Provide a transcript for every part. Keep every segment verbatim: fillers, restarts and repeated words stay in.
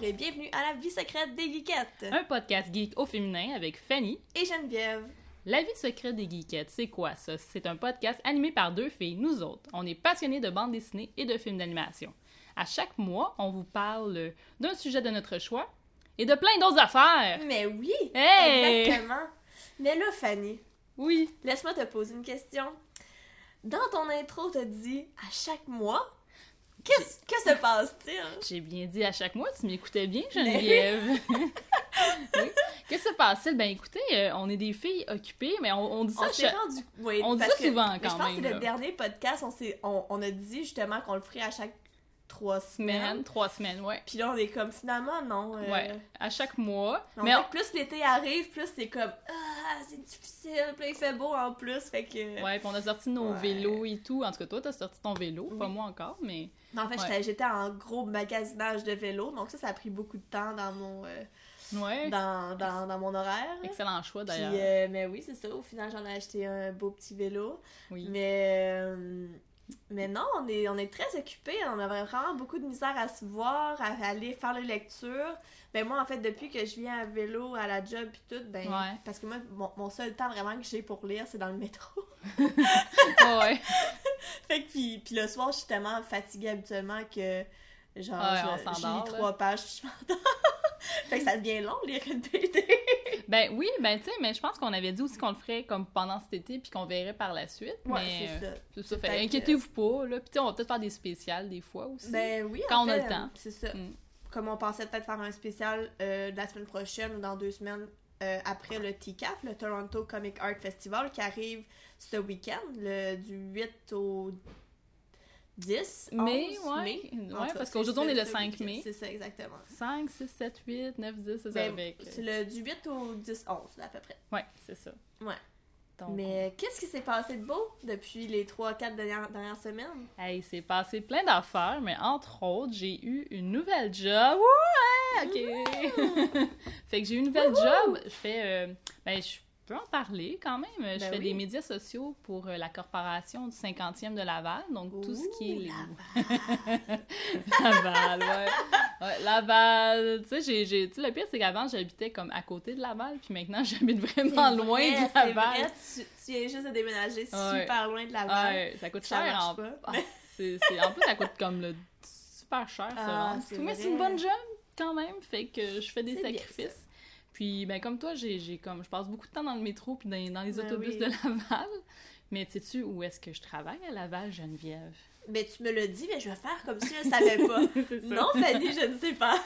et bienvenue à la vie secrète des geekettes. Un podcast geek au féminin avec Fanny et Geneviève. La vie secrète des geekettes, c'est quoi ça? C'est un podcast animé par deux filles, nous autres. On est passionnés de bande dessinée et de films d'animation. À chaque mois, on vous parle d'un sujet de notre choix et de plein d'autres affaires. Mais oui, hey! Exactement. Mais là, Fanny, oui, laisse-moi te poser une question. Dans ton intro, t'as dit à chaque mois. Qu'est-ce que se passe-t-il? J'ai bien dit à chaque mois, tu m'écoutais bien, Geneviève. Oui. Qu'est-ce qui se passe-t-il? Ben écoutez, euh, on est des filles occupées, mais on, on dit ça, on s'est rendu... oui, on dit parce ça que, souvent mais quand je pense même. que le là. dernier podcast, on, s'est, on, on a dit justement qu'on le ferait à chaque trois semaines. Semaine, trois semaines, ouais. Puis là, on est comme finalement, non. Euh... Ouais, à chaque mois. On mais fait on... que plus l'été arrive, plus c'est comme ah, c'est difficile, puis là, il fait beau en plus, fait que... Ouais, puis on a sorti nos Ouais. vélos et tout. En tout cas, toi, t'as sorti ton vélo, Oui. pas moi encore, mais... Mais en fait, Ouais. j'étais, j'étais en gros magasinage de vélo, donc ça, ça a pris beaucoup de temps dans mon, euh, Ouais, dans, dans, dans mon horaire. excellent choix Puis, d'ailleurs. euh, mais oui, c'est ça. Au final, j'en ai acheté un beau petit vélo. Oui. Mais, euh, mais non, on est, on est très occupés. On avait vraiment beaucoup de misère à se voir, à aller faire les lectures. Ben moi, en fait, depuis que je viens à vélo, à la job puis tout, ben... Ouais. Parce que moi, mon, mon seul temps vraiment que j'ai pour lire, c'est dans le métro. ouais. Fait que puis, puis le soir, je suis tellement fatiguée habituellement que genre Ouais, on je, s'endort, je lis là. trois pages puis je m'endors. Fait que ça devient long lire une B D. Ben oui, ben tu sais, mais je pense qu'on avait dit aussi qu'on le ferait comme pendant cet été puis qu'on verrait par la suite. Ouais, mais, c'est euh, ça. C'est ça, Peut-être fait inquiétez-vous pas, là. Puis tu sais, on va peut-être faire des spéciales des fois aussi. Ben oui, Quand en on a fait, le temps. c'est ça. Mm. Comme on pensait peut-être faire un spécial euh, la semaine prochaine ou dans deux semaines euh, après le T C A F, le Toronto Comic Art Festival, qui arrive ce week-end, le, du huit au dix Mais, onze ouais, mai. ouais, En tout cas, parce c'est qu'aujourd'hui, on ce- est le ce cinq week-end. mai. C'est ça, exactement. cinq, six, sept, huit, neuf, dix, c'est ça Ben, avec. c'est le du huit au dix onze, à peu près. Ouais, c'est ça. Ouais. Donc, Mais qu'est-ce qui s'est passé de beau depuis les trois quatre dernières, dernières semaines? hey, c'est passé plein d'affaires, mais entre autres, j'ai eu une nouvelle job. Ouais, ok. Fait que j'ai eu une nouvelle job. Je fais, euh, ben, je peux en parler quand même. Je Ben fais oui. des médias sociaux pour euh, la corporation du cinquantième de Laval, donc tout ce qui est Ouh, les... Laval, ouais. Ouais, Laval, tu sais, j'ai, j'ai, tu sais, le pire, c'est qu'avant, j'habitais comme à côté de Laval, puis maintenant, j'habite vraiment C'est loin vrai, de c'est Laval. vrai, tu, tu viens juste de déménager Ouais. super loin de Laval. Ouais, ça coûte Ça cher marche en... pas. Ah, c'est, c'est... En plus, ça coûte comme le super cher, ça. Ah, rendre. c'est Mais vrai. c'est une bonne job, quand même, fait que je fais des C'est bien, sacrifices. ça. Puis, ben, comme toi, j'ai, j'ai comme... je passe beaucoup de temps dans le métro puis dans, dans les Ben autobus oui. de Laval. Mais sais-tu où est-ce que je travaille à Laval, Geneviève? Mais tu me l'as dit, mais je vais faire comme si je ne savais pas. C'est ça. Non, Fanny, je ne sais pas.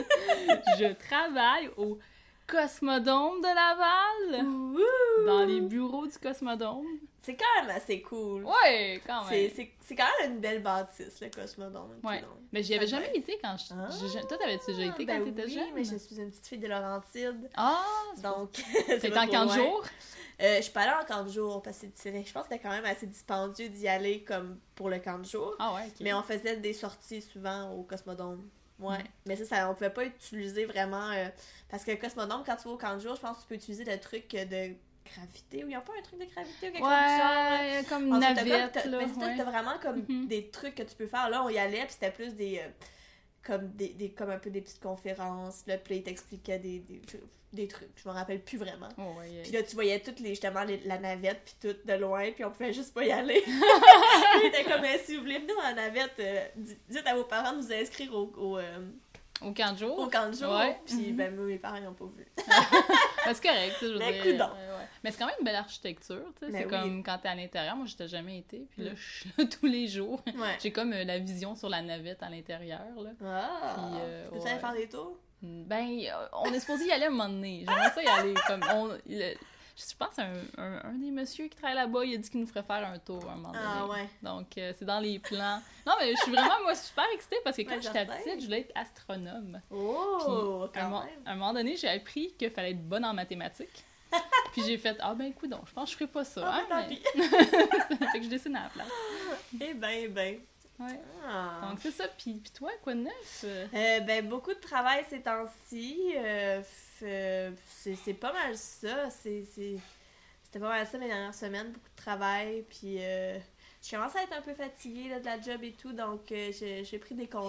Je travaille au Cosmodome de Laval, Ouh! dans les bureaux du Cosmodome. C'est quand même assez cool. Ouais, quand C'est, même. c'est, c'est quand même une belle bâtisse, le Cosmodome. Ouais. Puis donc, Mais j'y avais ça jamais doit été quand je... Ah, j'ai- Toi, t'avais-tu déjà été quand ben t'étais oui, jeune? mais je suis une petite fille de Laurentide. Ah, c'est Donc, T'es c'est pas en trop camp de loin. jour? Euh, je suis pas allée en camp de jour parce que c'est- je pense que c'était quand même assez dispendieux d'y aller comme pour le camp de jour. Ah ouais, ok. Mais on faisait des sorties souvent au Cosmodome. Ouais. Mm. Mais ça, ça, on pouvait pas utiliser vraiment. euh, parce que le Cosmodome, quand tu vas au camp de jour, je pense que tu peux utiliser le truc de gravité. Ou ils ont pas un truc de gravité ou quelque chose du genre? là? Ouais, comme En une tout cas, t'as comme- navette, t'as- là. mais c'est ça, ouais. t'as vraiment comme Mhm. des trucs que tu peux faire. Là, on y allait, puis c'était plus des. euh, comme des, des comme un peu des petites conférences. Là, puis là, ils t'expliquaient des, des, des trucs. Je me rappelle plus vraiment. Oh, ouais, Puis là, tu voyais toutes les, justement, les- la navette, puis tout de loin, puis on pouvait juste pas y aller. Puis était comme, Eh, si vous voulez venir dans la navette, euh, di- dites à vos parents de nous inscrire au, au, euh, Au camp de jour? au camp de jour. Ouais. Puis, Mhm. ben, moi, mes parents, ils ont pas vu. Ben, c'est correct, tu sais, je veux Mais dire. coudonc. ouais, ouais. Mais c'est quand même une belle architecture, tu sais. Ben C'est oui. comme quand t'es à l'intérieur. Moi, j'étais jamais été. Puis là, Mm. je suis là tous les jours. Ouais. J'ai comme euh, la vision sur la navette à l'intérieur, là. Ah! Puis, euh, tu peux ouais. aller faire des tours? Ben, euh, on est supposé y aller un moment donné. J'aimerais ça y aller. Comme, on, le- je pense un, un, un des messieurs qui travaille là-bas, il a dit qu'il nous ferait faire un tour un moment donné. Ah, ouais. Donc, euh, c'est dans les plans. Non, mais je suis vraiment, moi, super excitée parce que quand Ouais, j'étais certain. petite, je voulais être astronome. Oh! Puis, à un, Quand mo- même. à un moment donné, j'ai appris qu'il fallait être bonne en mathématiques. Puis j'ai fait, ah ben, écoute, je pense que je ferais pas ça. Ah, hein, ben, tant mais- pis. fait que je dessine à la place. Eh ben, eh ben. Ouais. Ah. Donc, c'est ça. Puis, puis toi, quoi de neuf? Euh, Euh, ben, beaucoup de travail ces temps-ci. Euh, f- euh, c'est, c'est pas mal ça. C'est, c'est... C'était pas mal ça les dernières semaines. Beaucoup de travail. Puis, euh, je commence à être un peu fatiguée là, de la job et tout. Donc, euh, j'ai, j'ai pris des congés.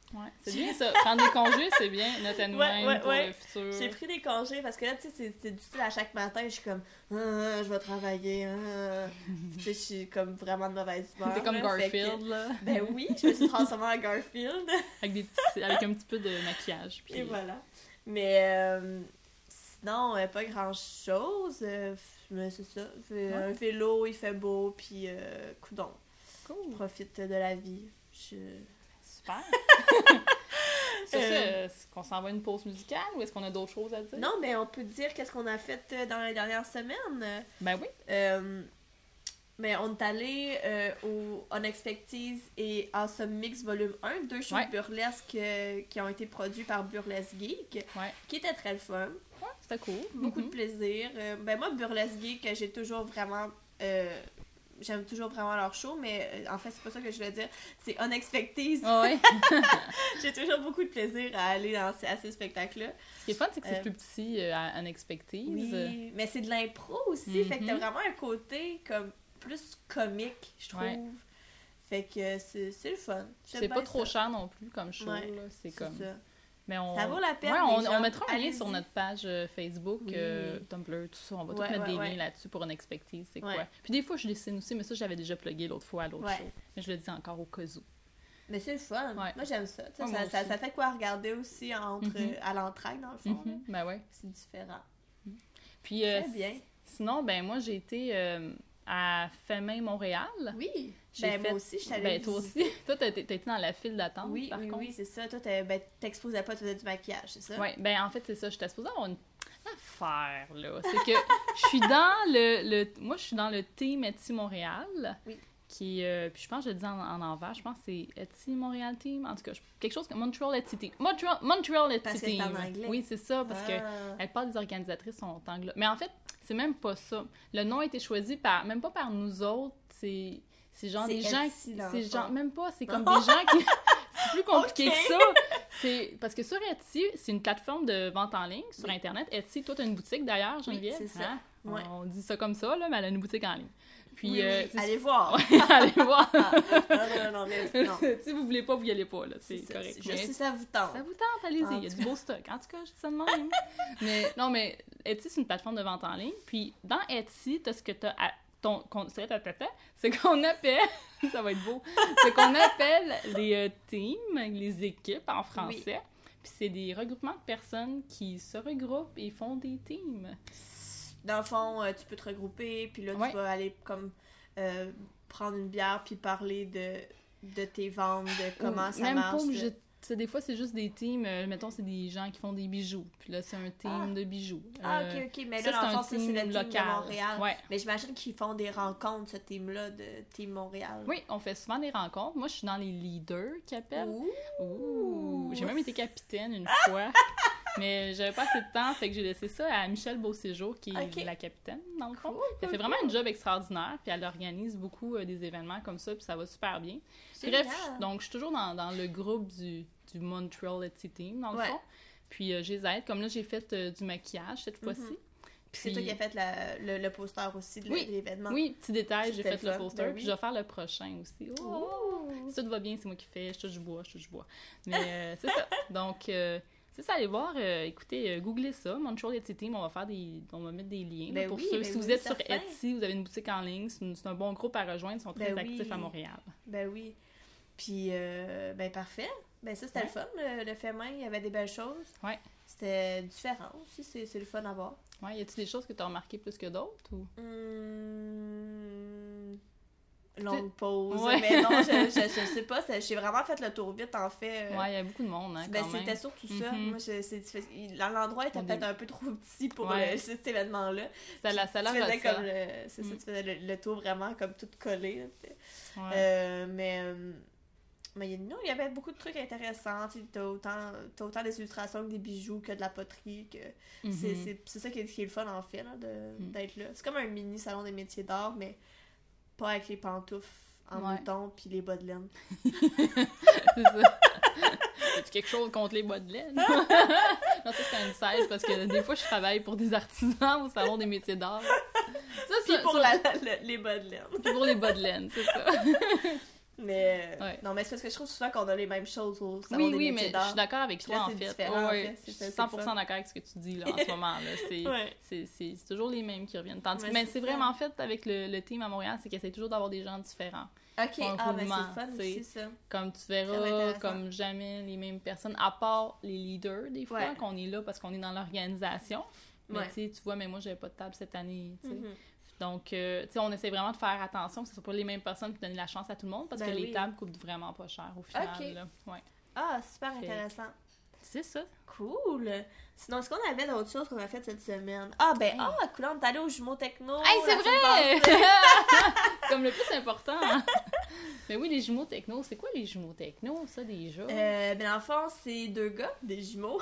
Ouais, c'est bien ça. Prendre des congés, c'est bien. Note à nous-mêmes ouais, ouais, pour ouais. le futur. J'ai pris des congés parce que là, tu sais, c'est, c'est du style à chaque matin, je suis comme, ah, je vais travailler, ah. Tu sais, je suis comme vraiment de mauvaise humeur. T'es comme là, Garfield, que, là. Ben oui, je me suis transformée en Garfield. avec, des petits, avec un petit peu de maquillage. Puis... Et voilà. Mais euh, sinon, euh, pas grand-chose. Euh, mais c'est ça. Fait, ouais. Un vélo, il fait beau, puis euh, coudonc. Cool. Profite de la vie. Je... Super! C'est euh... ça, est-ce qu'on s'en va une pause musicale ou est-ce qu'on a d'autres choses à dire? Non, mais on peut dire qu'est-ce qu'on a fait dans les dernières semaines. Ben oui. Euh, mais on est allé euh, au Unexpected et Awesome Mix Volume un, deux shows ouais. burlesques euh, qui ont été produits par Burlesque Geek, ouais. qui étaient très le fun. Ouais, c'était cool. Beaucoup mm-hmm. de plaisir. Euh, ben moi, Burlesque Geek, j'ai toujours vraiment... Euh, J'aime toujours vraiment leur show, mais euh, en fait, c'est pas ça que je voulais dire. C'est Unexpected. Oh ouais. J'ai toujours beaucoup de plaisir à aller dans ces, à ces spectacles-là. Ce qui est fun, c'est que c'est euh, plus petit euh, à Unexpected. Oui, mais c'est de l'impro aussi. Mm-hmm. Fait que t'as vraiment un côté comme plus comique, je trouve. Ouais. Fait que c'est, c'est le fun. J'aime c'est pas trop ça. Cher non plus comme show. Ouais, là. C'est, c'est comme... Ça. Mais on... Ça vaut la peine. Ouais, on, gens, on mettra un lien allez-y. sur notre page Facebook, oui. euh, Tumblr, tout ça. On va ouais, tout mettre ouais, des ouais. liens là-dessus pour Unexpected, c'est ouais. quoi. Puis des fois, je dessine aussi, mais ça, j'avais déjà plugué l'autre fois à l'autre ouais. show. Mais je le dis encore au cas où. Mais c'est le fun. Ouais. Moi, j'aime ça. Ouais, ça, ça. Ça fait quoi regarder aussi entre, mm-hmm. à l'entraide, dans le fond. Mm-hmm. Ben ouais. C'est différent. Mm-hmm. Puis, euh, très bien. Sinon, ben moi, j'ai été euh, à Femin Montréal. Oui. J'ai ben, fait... moi aussi, je t'avais Ben, toi aussi. Toi, t'as été dans la file d'attente, oui, par oui, contre. Oui, c'est ça. Toi, ben, t'exposais pas, tu faisais du maquillage, c'est ça? Oui, ben en fait, c'est ça. J'étais supposée avoir une affaire, là. C'est que je suis dans le, le... Moi, je suis dans le team Etsy Montréal. Oui. Qui, euh, puis je pense que je le dis en, en envers, je pense que c'est Etsy Montréal Team. En tout cas, je, quelque chose comme Montreal Etsy Team. Montreal, Montreal Etsy parce Team. Que c'est en anglais. Oui, c'est ça, parce ah. que la plupart des organisatrices sont anglais. Mais en fait, c'est même pas ça. Le nom a été choisi par, même pas par nous autres, c'est... C'est genre c'est des gens... Etsy, c'est genre... Même pas, c'est comme des gens qui... C'est plus compliqué okay. que ça. C'est... Parce que sur Etsy, c'est une plateforme de vente en ligne sur oui. Internet. Etsy, toi, t'as une boutique d'ailleurs, Geneviève. Oui, c'est ça. Hein? Ouais. On dit ça comme ça, là, mais elle a une boutique en ligne. Puis, oui, euh, oui. Allez voir. Allez voir. Ah, non, non, non, mais non. Si vous voulez pas, vous y allez pas, là. C'est, c'est correct. C'est juste mais... si ça vous tente. Ça vous tente, allez-y. En Il y a du beau stock. En tout cas, je dis ça de même. mais non, mais Etsy, c'est une plateforme de vente en ligne. Puis, dans Etsy, t'as ce que t'as... À... Ton, c'est qu'on appelle, ça va être beau, c'est qu'on appelle les euh, teams, les équipes en français, oui. Puis c'est des regroupements de personnes qui se regroupent et font des teams. Dans le fond, euh, tu peux te regrouper, puis là, tu ouais. vas aller comme euh, prendre une bière, puis parler de, de tes ventes, de comment Ou ça même marche. Pas obligé... T'sais, des fois, c'est juste des teams. Euh, mettons, c'est des gens qui font des bijoux. Puis là, c'est un team ah. de bijoux. Ah, ok, ok. Mais ça, là, dans le fond, c'est, c'est le team local. de Montréal. Ouais. Mais j'imagine qu'ils font des rencontres, ce team-là, de Team Montréal. Oui, on fait souvent des rencontres. Moi, je suis dans les leaders qui appellent. Ouh! Ouh. J'ai même été capitaine une fois. Mais j'avais pas assez de temps, fait que j'ai laissé ça à Michelle Beauséjour, qui est okay. la capitaine, dans le fond. Cool, elle cool, fait vraiment cool. un job extraordinaire, puis elle organise beaucoup euh, des événements comme ça, puis ça va super bien. C'est Bref, bien. Donc je suis toujours dans, dans le groupe du, du Montreal Etsy Team, dans le ouais. fond. Puis euh, je les aide. Comme là, j'ai fait euh, du maquillage cette fois-ci. Mm-hmm. Puis c'est toi qui as fait la, le, le poster aussi de, oui, de l'événement. Oui, petit détail, j'ai fait le, le poster, ben oui. puis je vais faire le prochain aussi. Oh! Si tout va bien, c'est moi qui fais, je touche du bois, je touche du bois. Mais euh, c'est ça. Donc... Euh, c'est ça, allez voir, euh, écoutez, euh, googlez ça, Montreal Etsy Team, on va faire des, on va mettre des liens ben là, pour oui, ceux. Ben si oui, vous êtes certain. sur Etsy, vous avez une boutique en ligne, c'est, une, c'est un bon groupe à rejoindre, ils sont très ben actifs oui. à Montréal. Ben oui. Puis, euh, ben parfait. Ben ça, c'était ouais. le fun, le, le fait main, il y avait des belles choses. Ouais. C'était différent aussi, c'est, c'est le fun à voir. Ouais, y a-t-il des choses que tu as remarquées plus que d'autres ou? Hum... Longue pause. Ouais. Mais non, je, je, je sais pas. J'ai vraiment fait le tour vite, en fait. Ouais, il y a beaucoup de monde, hein, ben, quand c'était même. surtout ça. Mm-hmm. Moi, je, c'est, c'est, l'endroit était On peut-être est... un peu trop petit pour ouais. le, cet événement-là. Ça la, ça la tu faisais ça. comme le, c'est mm. ça, tu faisais le, le tour vraiment comme tout collé. Ouais. Euh, mais... Mais non, il y avait beaucoup de trucs intéressants. T'as autant, t'as autant des illustrations que des bijoux, que de la poterie. Que mm-hmm. c'est, c'est, c'est ça qui est, qui est le fun, en fait, là, de, mm. d'être là. C'est comme un mini salon des métiers d'art, mais pas avec les pantoufles en ouais. mouton puis les bas de laine. C'est ça. As-tu quelque chose contre les bas de laine? Non, ça, c'est un side parce que des fois, je travaille pour des artisans au salon des métiers d'art. Ça, puis pour ça, la, la, les bas de laine. Puis pour les bas de laine, c'est ça. Mais, Ouais. non, mais c'est parce que je trouve souvent qu'on a les mêmes choses au salon Oui, des oui, métiers mais d'art. je suis d'accord avec Puis toi, là, en c'est fait. différent, en Ouais, fait. je C'est- suis c'est cent pour cent fun. d'accord avec ce que tu dis, là, en ce moment, là. C'est, Ouais. c'est, c'est, c'est toujours les mêmes qui reviennent. Tandis que, Ouais, ben, c'est c'est ça. vraiment, en fait, avec le, le team à Montréal, c'est qu'ils essaient toujours d'avoir des gens différents. Ok, Un ah, ben roulement, c'est fun tu sais. aussi, ça. Comme tu Très verras, intéressant. comme jamais les mêmes personnes, à part les leaders, des fois, Ouais. qu'on est là parce qu'on est dans l'organisation. Mais Ouais. tu sais, tu vois, mais moi, j'avais pas de table cette année, tu sais. Mhm. Donc, euh, tu sais, on essaie vraiment de faire attention que ce soit pas les mêmes personnes puis donner la chance à tout le monde parce Ben que les oui. tables coûtent vraiment pas cher au final, Ok. là. Ouais. Ah, super Fait- intéressant. C'est ça. Cool! Sinon, est-ce qu'on avait d'autres choses qu'on a faites cette semaine? Ah, ben, Hey. ah, cool, on est allé au Jumeaux Techno. Hey, c'est la semaine vrai! passée. C'est comme le plus important. hein. Mais oui, les jumeaux techno, c'est quoi les jumeaux techno, ça, déjà? Euh, ben, dans le fond, c'est deux gars, des jumeaux.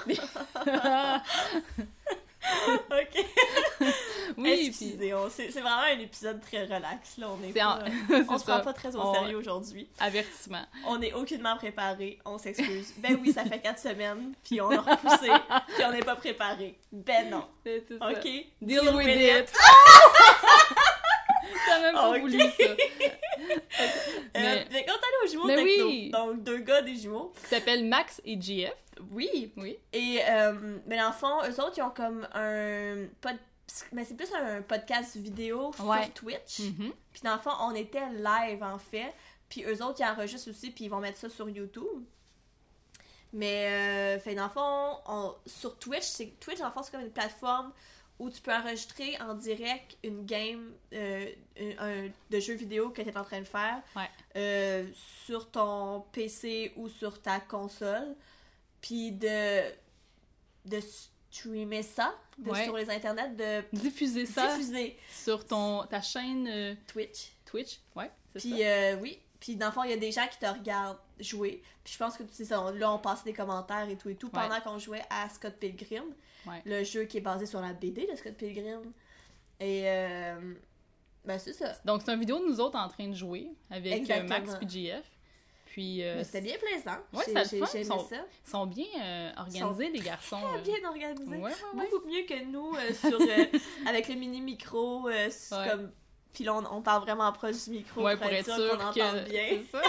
Ok. oui, puis Excusez, on- c'est c'est vraiment un épisode très relax, là. On est c'est pas, en- euh, c'est on se ça. prend pas très au On- sérieux aujourd'hui. Avertissement. On est aucunement préparé, on s'excuse. Ben oui, ça fait quatre semaines, puis on a repoussé, puis on n'est pas préparé. Ben non. C'est c'est ça. Ok? Deal, with, it. T'as même pas Ok. voulu ça. Euh, Mais- fait qu'on est allé aux jumeaux Mais techno. oui. Donc, deux gars, des jumeaux. Qui s'appelle Max et J F. Oui. Oui. Et, euh, mais dans le fond, eux autres, ils ont comme un... Pod... Mais c'est plus un podcast vidéo Ouais. sur Twitch. Mhm. Puis dans le fond, on était live, en fait. Puis eux autres, ils enregistrent aussi, puis ils vont mettre ça sur YouTube. Mais, euh, fait dans le fond, on... sur Twitch, c'est... Twitch, dans le fond, c'est comme une plateforme où tu peux enregistrer en direct une game euh, un, un- de jeu vidéo que tu es en train de faire Ouais. euh, sur ton P C ou sur ta console. Puis de, de streamer ça de, Ouais. sur les internets, de Diffuser ça diffuser sur ton, ta chaîne euh, Twitch. Twitch. Ouais, c'est ça. Puis euh, oui, puis dans le fond, il y a des gens qui te regardent jouer. Puis je pense que tu sais ça, là on passait des commentaires et tout et tout pendant Ouais. qu'on jouait à Scott Pilgrim, Ouais. le jeu qui est basé sur la B D de Scott Pilgrim. Et euh, ben c'est ça. Donc, c'est une vidéo de nous autres en train de jouer avec euh, Exactement. Max et J F. Puis, euh, Mais c'était bien plaisant. Ouais, J'ai- c'était le j'ai- fun. j'ai aimé Ils sont- ça. ils sont bien euh, organisés, les garçons. Très euh. bien organisé. Ouais, ouais, ouais. Beaucoup mieux que nous euh, sur euh, avec le mini micro euh, sur- Ouais. comme puis là on, on parle vraiment proche du micro Ouais, pour, pour être être sûr sûr qu'on que... entende bien. C'est ça.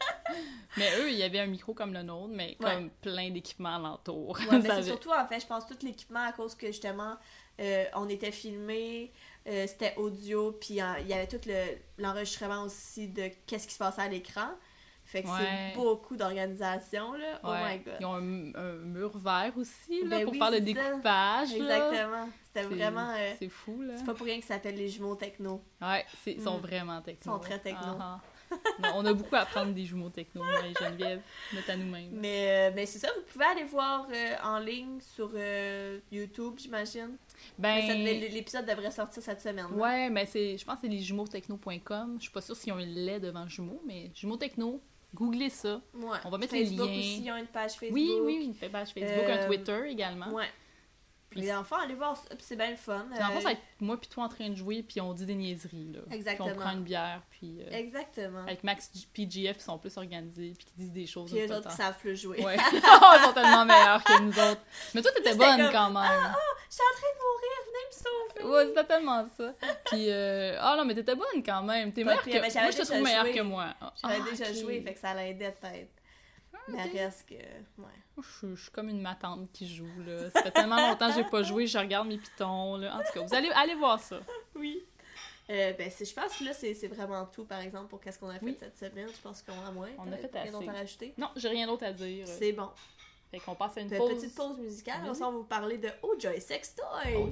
Mais eux, il y avait un micro comme le nôtre, mais Ouais. comme plein d'équipements alentour. Ouais, mais Ça c'est avait- surtout en fait, je pense tout l'équipement à cause que justement euh, on était filmé, euh, c'était audio, puis euh, il y avait tout le- l'enregistrement aussi de qu'est-ce qui se passait à l'écran. Fait que Ouais. c'est beaucoup d'organisation là. Oh Ouais. my god. Ils ont un, un mur vert aussi, là, Ben pour oui, faire le c'est ça. découpage. là. Exactement. C'était C'est- vraiment euh, C'est fou, là. c'est pas pour rien que ça s'appelle les jumeaux techno. Ouais, c'est- ils sont Mm. vraiment techno. Ils sont très techno. Ah, ah. Non, on a beaucoup à apprendre des jumeaux techno, moi et Geneviève, notre à nous-mêmes. Mais, euh, mais c'est ça, vous pouvez aller voir euh, en ligne sur euh, YouTube, j'imagine. Mais ça devait- Ben, l'épisode devrait sortir cette semaine. là. ouais, mais c'est, je pense que c'est les jumeaux techno point com. Je suis pas sûre s'ils ont un lait devant jumeaux, mais jumeaux techno, googlez ça. Ouais. On va mettre Facebook les liens. aussi, ils ont une page Facebook. Oui, oui, une page Facebook, Euh, un Twitter également. Ouais. Puis Les enfants, allez voir ça, puis c'est bien le fun. Puis dans le fond, euh, ça va être moi puis toi en train de jouer, puis on dit des niaiseries, là. Exactement. Puis on prend une bière, puis euh, Exactement. avec Max et J F, ils sont plus organisés, puis qui disent des choses. Puis une eux fois autres de qui temps. savent plus jouer. Ouais. Ils sont tellement meilleurs que nous autres. Mais toi, t'étais C'était bonne comme, quand même. Je suis en train de mourir, venez me sauver! Ouais, c'était tellement ça. Puis, euh... ah non, mais t'étais bonne quand même. T'es Pas meilleure pire, que mais j'avais moi. Je te déjà trouve meilleure joué. que moi. Ah, J'avais ah, déjà ok. joué, fait que ça l'aidait peut-être. Mais Ok. reste que. Ouais. Moi, Je suis, je suis comme une matante qui joue, là. Ça fait tellement longtemps que j'ai pas joué, je regarde mes pitons, là. En tout cas, vous allez, allez voir ça. Oui. Euh, ben, c'est- je pense que là, c'est c'est vraiment tout, par exemple, pour qu'est-ce qu'on a fait Oui. cette semaine. Je pense qu'on a moins. On a T'as fait rien assez. d'autre à rajouter. Non, j'ai rien d'autre à dire. C'est bon. Fait qu'on passe à une Pe- pause. Petite pause musicale. Oui. On va vous parler de Oh Joy Sex Toy. Oh,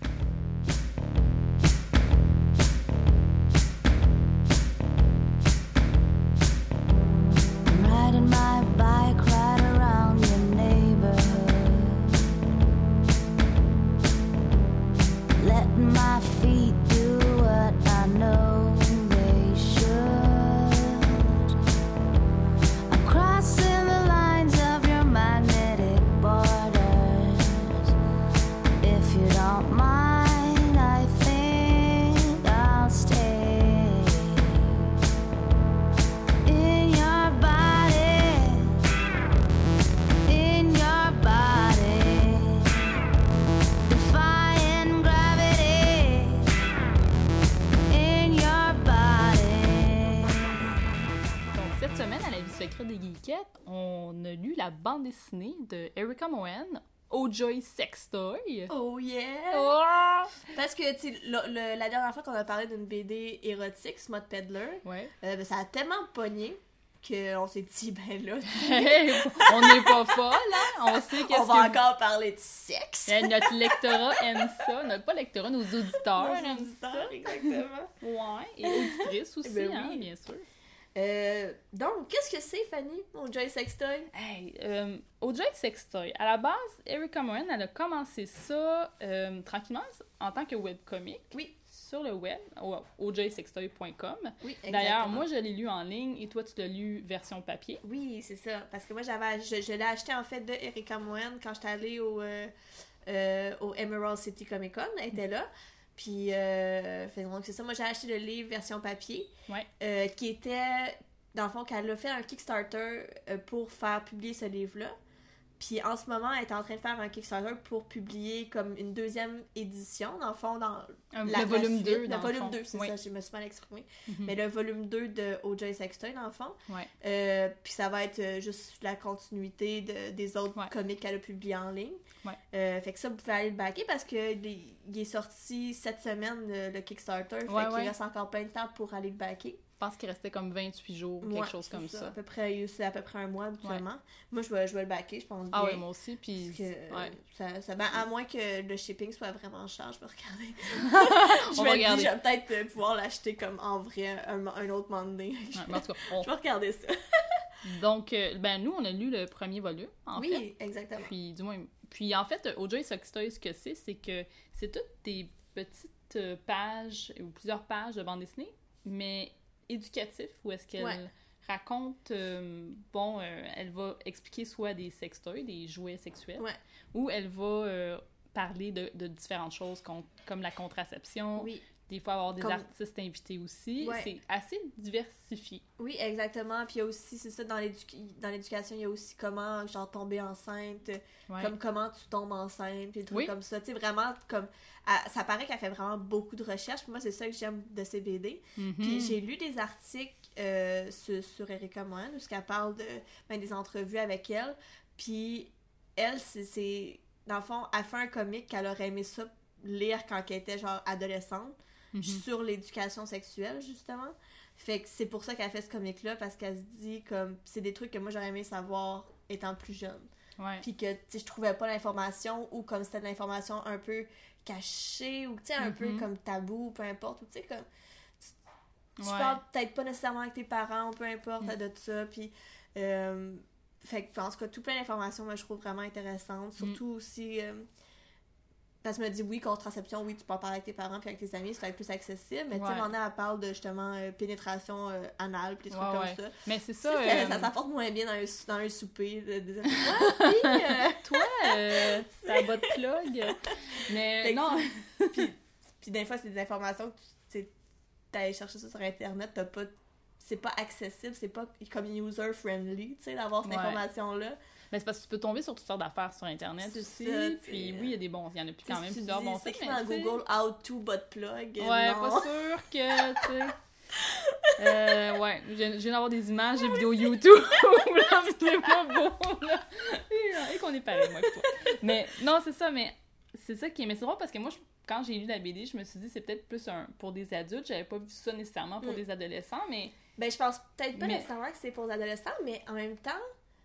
Riding my bike right around your neighborhood, letting my feet do what I know they should. I'm crossing the lines of your magnetic borders, if you don't mind. la bande dessinée de Erika Moen, O-Joy Sextoy. Oh yeah! Oh! Parce que, tu sais, le- le- la dernière fois qu'on a parlé d'une B D érotique, Smut Peddler, Ouais. euh, ben, ça a tellement pogné qu'on s'est dit, ben là, Hey, on n'est pas folle, hein? On sait qu'est-ce on va que... encore parler de sexe! Eh, notre lectorat aime ça. Notre, pas lectorat, nos auditeurs Nos aiment auditeurs, ça. exactement. Ouais, et auditrices aussi, Ben hein, oui. bien sûr. Euh, donc, qu'est-ce que c'est, Fanny, mon Joy Sextoy? Hey, euh, O-Joy Sextoy. À la base, Erika Moen, elle a commencé ça euh, tranquillement en tant que webcomic Oui. sur le web, au o j sextoy point com. Oui, exactement. D'ailleurs, moi, je l'ai lu en ligne et toi, tu l'as lu version papier. Oui, c'est ça. Parce que moi, j'avais, je, je l'ai acheté, en fait, de Erika Moen quand j'étais allée au, euh, euh, au Emerald City Comic Con. Elle était là. Puis, euh, fait, donc, c'est ça. Moi, j'ai acheté le livre version papier. Ouais. Euh, qui était, dans le fond, qu'elle a fait un Kickstarter euh, pour faire publier ce livre-là. Puis en ce moment, elle est en train de faire un Kickstarter pour publier comme une deuxième édition, dans le fond, dans Un- la le volume suite. deux, Le dans le volume fond. deux, c'est Oui. ça, je me suis mal exprimée. Mhm. Mais le volume deux de O-Joy Sextoy, dans le fond. Ouais. Euh, puis ça va être euh, juste la continuité de, des autres Ouais. comics qu'elle a publiés en ligne. Ouais. Euh, fait que ça, vous pouvez aller le backer parce que les- il est sorti cette semaine, le, le Kickstarter. Fait Ouais, qu'il ouais. reste encore plein de temps pour aller le backer. Je pense qu'il restait comme vingt-huit jours, quelque Ouais, chose c'est comme ça. ça. À peu près, c'est à peu près un mois habituellement. Moi, je vais, je vais le backer, je pense Ah bien. ouais, moi aussi, puis... Parce que, euh, ouais. ça, ça, ben, à moins que le shipping soit vraiment cher, je vais regarder. je On me va dis, regarder. je vais peut-être euh, pouvoir l'acheter comme en vrai un, un autre moment donné. Ouais, mais en tout cas, on- Je vais regarder ça. Donc, euh, ben nous, on a lu le premier volume, en fait. Oui, exactement. Puis, du moins... Puis, en fait, O-Joy Sextoy, ce que c'est, c'est que c'est toutes des petites euh, pages, ou plusieurs pages de bande dessinée, mais éducatifs, où est-ce qu'elle Ouais. raconte... euh, bon, euh, elle va expliquer soit des sextoys, des jouets sexuels, Ouais. ou elle va euh, parler de, de différentes choses, com- comme la contraception, Oui. des fois avoir des Comme- artistes invités aussi. Ouais. C'est assez diversifié. Oui, exactement. Puis il y a aussi, c'est ça, dans, l'édu- dans l'éducation, il y a aussi comment, genre, tomber enceinte, Ouais. comme comment tu tombes enceinte, puis des trucs Oui. comme ça. Tu sais, vraiment, comme, elle- ça paraît qu'elle fait vraiment beaucoup de recherches. Puis moi, c'est ça que j'aime de ces B D. Mhm. Puis j'ai lu des articles euh, sur, sur Erika Moen, où elle parle de, ben, des entrevues avec elle. Puis elle, c'est, c'est... Dans le fond, elle fait un comic qu'elle aurait aimé ça lire quand elle était, genre, adolescente, Mhm. sur l'éducation sexuelle, justement. Fait que c'est pour ça qu'elle fait ce comic-là, parce qu'elle se dit, comme, c'est des trucs que moi, j'aurais aimé savoir étant plus jeune. Ouais. Puis que, tu sais, je trouvais pas l'information, ou comme c'était de l'information un peu cachée, ou, tu sais, un Mhm. peu comme tabou, peu importe, ou, tu sais, comme... Tu Ouais. parles peut-être pas nécessairement avec tes parents, ou peu importe, Mm. de ça, puis... euh, fait que, en tout cas, tout plein d'informations, moi, je trouve vraiment intéressantes. Surtout aussi... euh, parce que je me dis, oui, contraception, oui, tu peux en parler avec tes parents puis avec tes amis, c'est peut-être plus accessible. Mais tu sais, Ouais. à un moment donné, elle parle de, justement, euh, pénétration euh, anale puis des trucs Ouais, comme ouais. ça. Mais c'est Tu ça. sais, ça, euh, ça s'apporte moins bien dans un, dans un souper. De, de dire, ouais, puis, euh, Toi, euh, ta botte plug. Mais Fait que non. puis, puis des fois, c'est des informations que tu sais, t'allais chercher ça sur Internet, t'as pas... C'est pas accessible, c'est pas comme user-friendly, tu sais, d'avoir cette Ouais. information-là. Mais c'est parce que tu peux tomber sur toutes sortes d'affaires sur Internet C'est aussi. ça, tu Puis sais. oui, il y a des bons. Il y en a plus Tu sais, quand même si tu plusieurs dis, bons c'est sites. écrit mais dans tu sais, Google How to butt plug. Ouais, non. pas sûr que, tu sais. Euh, ouais, je je viens d'avoir des images, des vidéos YouTube. Là, c'est pas beau, là. Et, et qu'on est pareil, moi et toi. Mais non, c'est ça, mais c'est ça qui est. Mais c'est drôle parce que moi, je- quand j'ai lu la B D, je me suis dit c'est peut-être plus un pour des adultes. J'avais pas vu ça nécessairement pour Mm. des adolescents, mais. Ben, je pense peut-être pas Mais- nécessairement que c'est pour les adolescents, mais en même temps,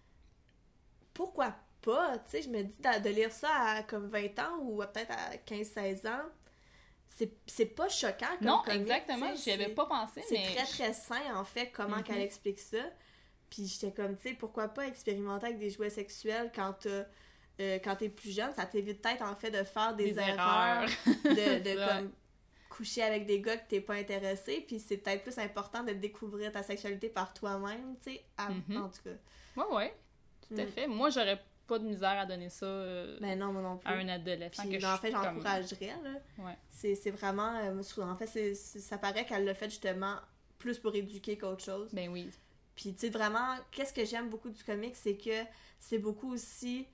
pourquoi pas? Tu sais, je me dis de, de lire ça à comme vingt ans ou à peut-être à quinze seize ans, c'est, c'est pas choquant comme Non, comic, exactement, tu sais, j'y avais c'est- pas pensé, C'est mais. très très sain en fait, comment Mhm. qu'elle explique ça. Puis j'étais comme, tu sais, pourquoi pas expérimenter avec des jouets sexuels quand t'as, euh, quand t'es plus jeune, ça t'évite peut-être en fait de faire des, Des erreurs, de, de C'est vrai. comme coucher avec des gars que t'es pas intéressé, puis c'est peut-être plus important de découvrir ta sexualité par toi-même, tu sais, à- Mhm. en tout cas. Ouais, ouais, tout à Mm. fait. Moi, j'aurais pas de misère à donner ça euh, Ben non, moi non plus. à un adolescent Puis, que je ben, en fait, suis comme... j'encouragerais, là. Ouais. C'est, c'est vraiment... euh, sou- en fait, c'est, c'est- ça paraît qu'elle l'a fait justement plus pour éduquer qu'autre chose. Ben oui. Puis, tu sais, vraiment, qu'est-ce que j'aime beaucoup du comic, c'est que c'est beaucoup aussi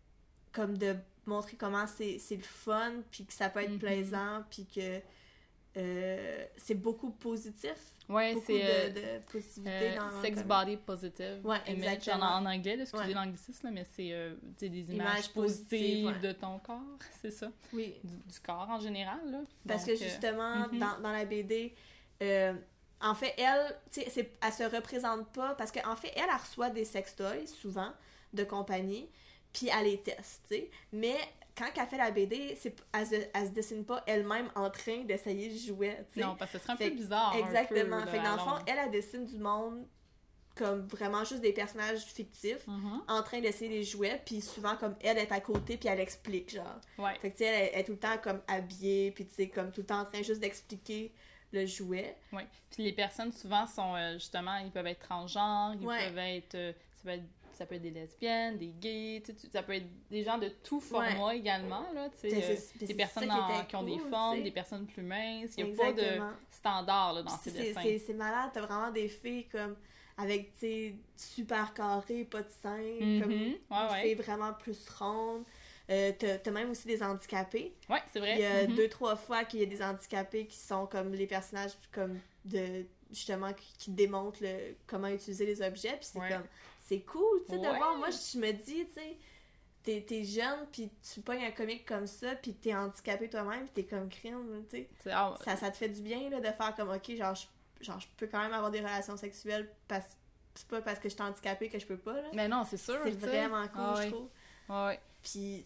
comme de montrer comment c'est, c'est le fun, puis que ça peut être Mhm. plaisant, puis que euh, c'est beaucoup positif. Ouais, beaucoup c'est... euh, de, de positivité Euh, dans sex comme- body positive Ouais, image exactement. en, en anglais, là, excusez Ouais. l'anglicisme, là, mais c'est euh, tu sais, des images, Images positives positives, ouais. de ton corps, c'est ça, Oui. du, du corps en général, là. Parce Donc, que euh, justement, mhm. dans, dans la B D, euh, en fait, elle, tu sais, c'est- elle se représente pas, parce qu'en fait, elle, elle reçoit des sextoys, souvent, de compagnie, puis elle les teste, tu sais. Mais quand elle fait la B D, c'est, elle, se, elle se dessine pas elle-même en train d'essayer de jouer, tu sais. non, parce que ce serait un Fait peu que- bizarre, Exactement. un peu, Fait que dans le là, fond, à longue. elle, elle dessine du monde comme vraiment juste des personnages fictifs, Mhm. en train d'essayer les jouets, puis souvent, comme elle est à côté, puis elle explique, genre. Ouais. Fait que, tu sais, elle, elle est tout le temps, comme, habillée, puis tu sais, comme, tout le temps en train juste d'expliquer le jouet. Oui. Puis les personnes, souvent, sont euh, justement, ils peuvent être transgenres, ils Ouais. peuvent être, euh, ça peut être. Ça peut être des lesbiennes, des gays, tu sais, tu- ça peut être des gens de tout format également, là, tu sais, C'est- euh, c'est- des c'est personnes ça qui en- était qui ont des cool, formes, tu sais. des personnes plus minces, il n'y a pas Exactement. de standard, là, dans Puis ces c'est- dessins. c'est c'est malade, t'as vraiment des filles, comme, avec, tu sais, super carrées, pas de seins, Mhm. comme, Ouais, des ouais. filles vraiment plus rondes. Euh, t'as t'as même aussi des handicapés. Ouais, c'est vrai. Il y a Mhm. deux, trois fois qu'il y a des handicapés qui sont comme les personnages comme de justement qui, qui démontrent le, comment utiliser les objets, puis c'est Ouais. comme c'est cool, tu sais, de Ouais. voir. Moi, je me dis, tu sais, t'es, t'es jeune, puis tu pognes un comique comme ça, puis t'es handicapé toi-même, puis t'es comme crime, tu sais. C'est- ah, Ça, ça te fait du bien, là, de faire comme, ok, genre, je, genre, je peux quand même avoir des relations sexuelles, parce c'est pas parce que je suis handicapée que je peux pas, là. mais non, c'est sûr. C'est tu sais. vraiment cool, Ah, je ouais. trouve. Ouais, ouais. Puis,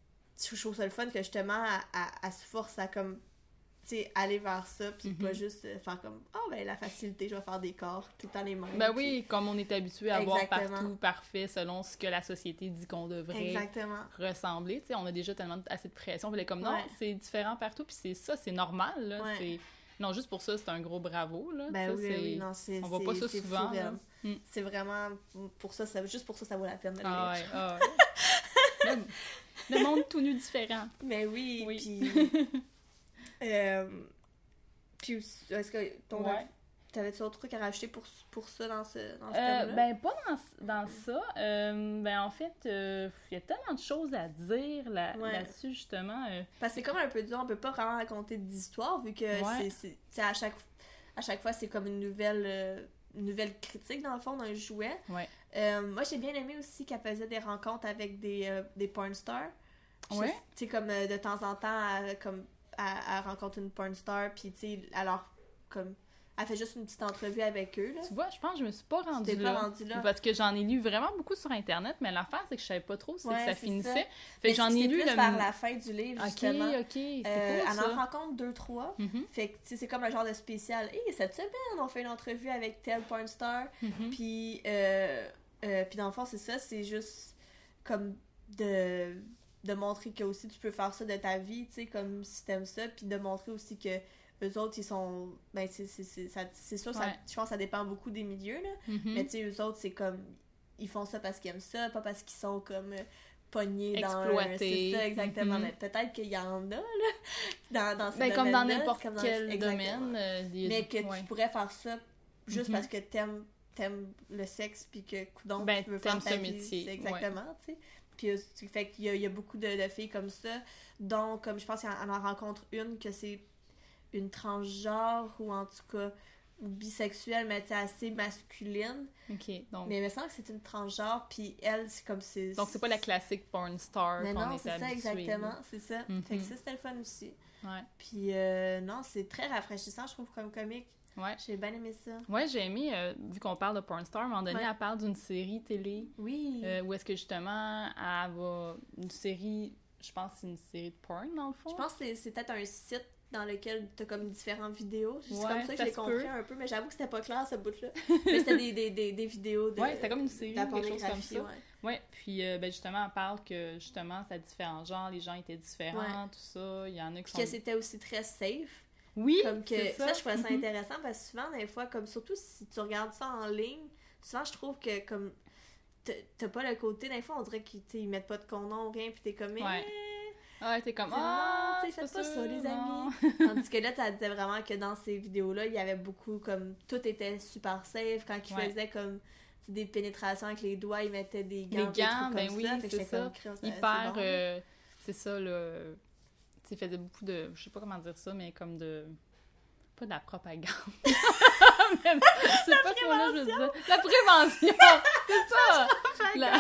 je trouve ça le fun que justement, elle, elle- elle se force à comme, tu sais, aller vers ça, puis Mhm. pas juste euh, faire comme, oh ben la facilité, je vais faire des corps tout le temps les mêmes. Ben puis- oui, comme on est habitué à voir Exactement. partout, parfait, selon ce que la société dit qu'on devrait Exactement. ressembler, tu sais, on a déjà tellement de- assez de pression, puis elle est comme non, Ouais. c'est différent partout, puis c'est ça, c'est normal, là, Ouais. c'est... Non, juste pour ça, c'est un gros bravo, là, Ben ça, oui, c'est... oui, non, c'est. on voit pas c'est- ça c'est souvent, fou, là. elle. Mm. C'est vraiment, pour ça, ça, juste pour ça, ça vaut la peine de le Ah lire. ouais, ah ouais. le, le monde tout nu différent. Mais oui, Oui. puis. euh, puis, est-ce que ton. Ouais. T'avais-tu autre truc à rajouter pour, pour ça dans ce, dans ce Euh, thème-là? ben, pas dans, dans ça. Euh, ben, en fait, il y a tellement de choses à dire là, Ouais. là-dessus, justement. euh. Parce que c'est comme un peu dur, on peut pas vraiment raconter d'histoire vu que Ouais. c'est, c'est, tu sais, à chaque à chaque fois c'est comme une nouvelle euh, une nouvelle critique dans le fond d'un jouet. Ouais. Euh, moi j'ai bien aimé aussi qu'elle faisait des rencontres avec des, euh, des porn stars. Je Ouais. sais, tu sais comme euh, de temps en temps elle, comme elle, elle rencontre une porn star puis tu sais alors comme elle fait juste une petite entrevue avec eux là. Tu vois, je pense que je me suis pas rendue T'es pas là. rendu là. Parce que j'en ai lu vraiment beaucoup sur Internet, mais l'affaire, c'est que je savais pas trop c'est Ouais, que ça c'est finissait. ça. Fait Mais que j'en c'est ai lu plus le... vers la fin du livre Ok, justement. ok, c'est Euh, cool, elle ça. en rencontre deux, trois. Mhm, Fait que, tu sais, c'est comme un genre de spécial. Hey, cette semaine, on fait une entrevue avec tel porn star. mhm. Puis, euh, euh, puis dans le fond, c'est ça, c'est juste comme de, de montrer que aussi tu peux faire ça de ta vie, tu sais, comme si t'aimes ça. Puis de montrer aussi que eux autres, ils sont. Ben, c'est, c'est, c'est, ça- c'est sûr, ça, Ouais. je pense que ça dépend beaucoup des milieux, là. Mhm. Mais tu sais, eux autres, c'est comme. Ils font ça parce qu'ils aiment ça, pas parce qu'ils sont comme. euh, pognés dans un- Exploités. c'est ça exactement, Mhm. mais peut-être qu'il y en a là dans, dans ce Ben, comme dans domaine-là, n'importe comme dans- quel exactement. domaine. euh, il y a Mais du- que ouais. tu pourrais faire ça juste Mhm. parce que t'aimes t'aimes le sexe puis que coudonc Ben, tu veux faire t'aimes ta ce vie, métier, c'est exactement, tu sais. Puis euh, tu- fait qu'il y a, il y a beaucoup de, de filles comme ça, dont comme je pense qu'il y en en rencontre une que c'est une transgenre ou en tout cas bisexuelle mais tu sais, assez masculine, Ok, donc... mais il me semble que c'est une transgenre puis elle c'est comme c'est Donc, c'est pas la classique porn star mais qu'on non, est c'est ça habitué. exactement, c'est ça. Mhm. Fait que ça c'était le fun aussi. Ouais. Puis euh, non, c'est très rafraîchissant je trouve comme comique. Ouais. J'ai bien aimé ça. Ouais, j'ai aimé, euh, vu qu'on parle de porn star, à un moment donné, Ouais. elle parle d'une série télé Oui. euh, où est-ce que justement, elle va... Une série, je pense que c'est une série de porn, dans le fond. Je pense que c'est- c'est peut-être un site dans lequel t'as comme différentes vidéos. C'est Ouais, comme ça que ça je l'ai se compris peut. un peu, mais j'avoue que c'était pas clair ce bout-là. Mais c'était des, des, des, des vidéos de. Ouais, c'était comme une série, de la quelque chose comme pornographie, ça. ouais. Ouais, puis euh, ben justement, elle parle que justement, ça a différents genres, les gens étaient différents, Ouais. tout ça. Il y en a qui Puis sont... que c'était aussi très safe. Oui, Comme que c'est ça. ça. je trouvais ça Mhm. intéressant parce que souvent, des fois, comme surtout si tu regardes ça en ligne, souvent je trouve que comme t'as t'as pas le côté, des fois on dirait qu'ils t'sais, ils mettent pas de condom ou rien, puis t'es comme. Ouais. Eh, Ouais, t'es comme... non, Ah, tu sais, c'est faites pas sûr, ça, les non. amis. Tandis que là, ça disait vraiment que dans ces vidéos-là, il y avait beaucoup comme. Tout était super safe. Quand ils Ouais. faisaient comme t'sais, des pénétrations avec les doigts, ils mettaient des gants. Les des gants, trucs ben comme oui, ça. Fait que c'est j'étais ça. comme, Christ, c'est Hyper... bon. euh, c'est ça, là... Tu sais, il faisait beaucoup de... Je sais pas comment dire ça, mais comme de... pas de la propagande. Mais, je sais pas ce mot-là, je veux dire. La prévention! C'est ça! La,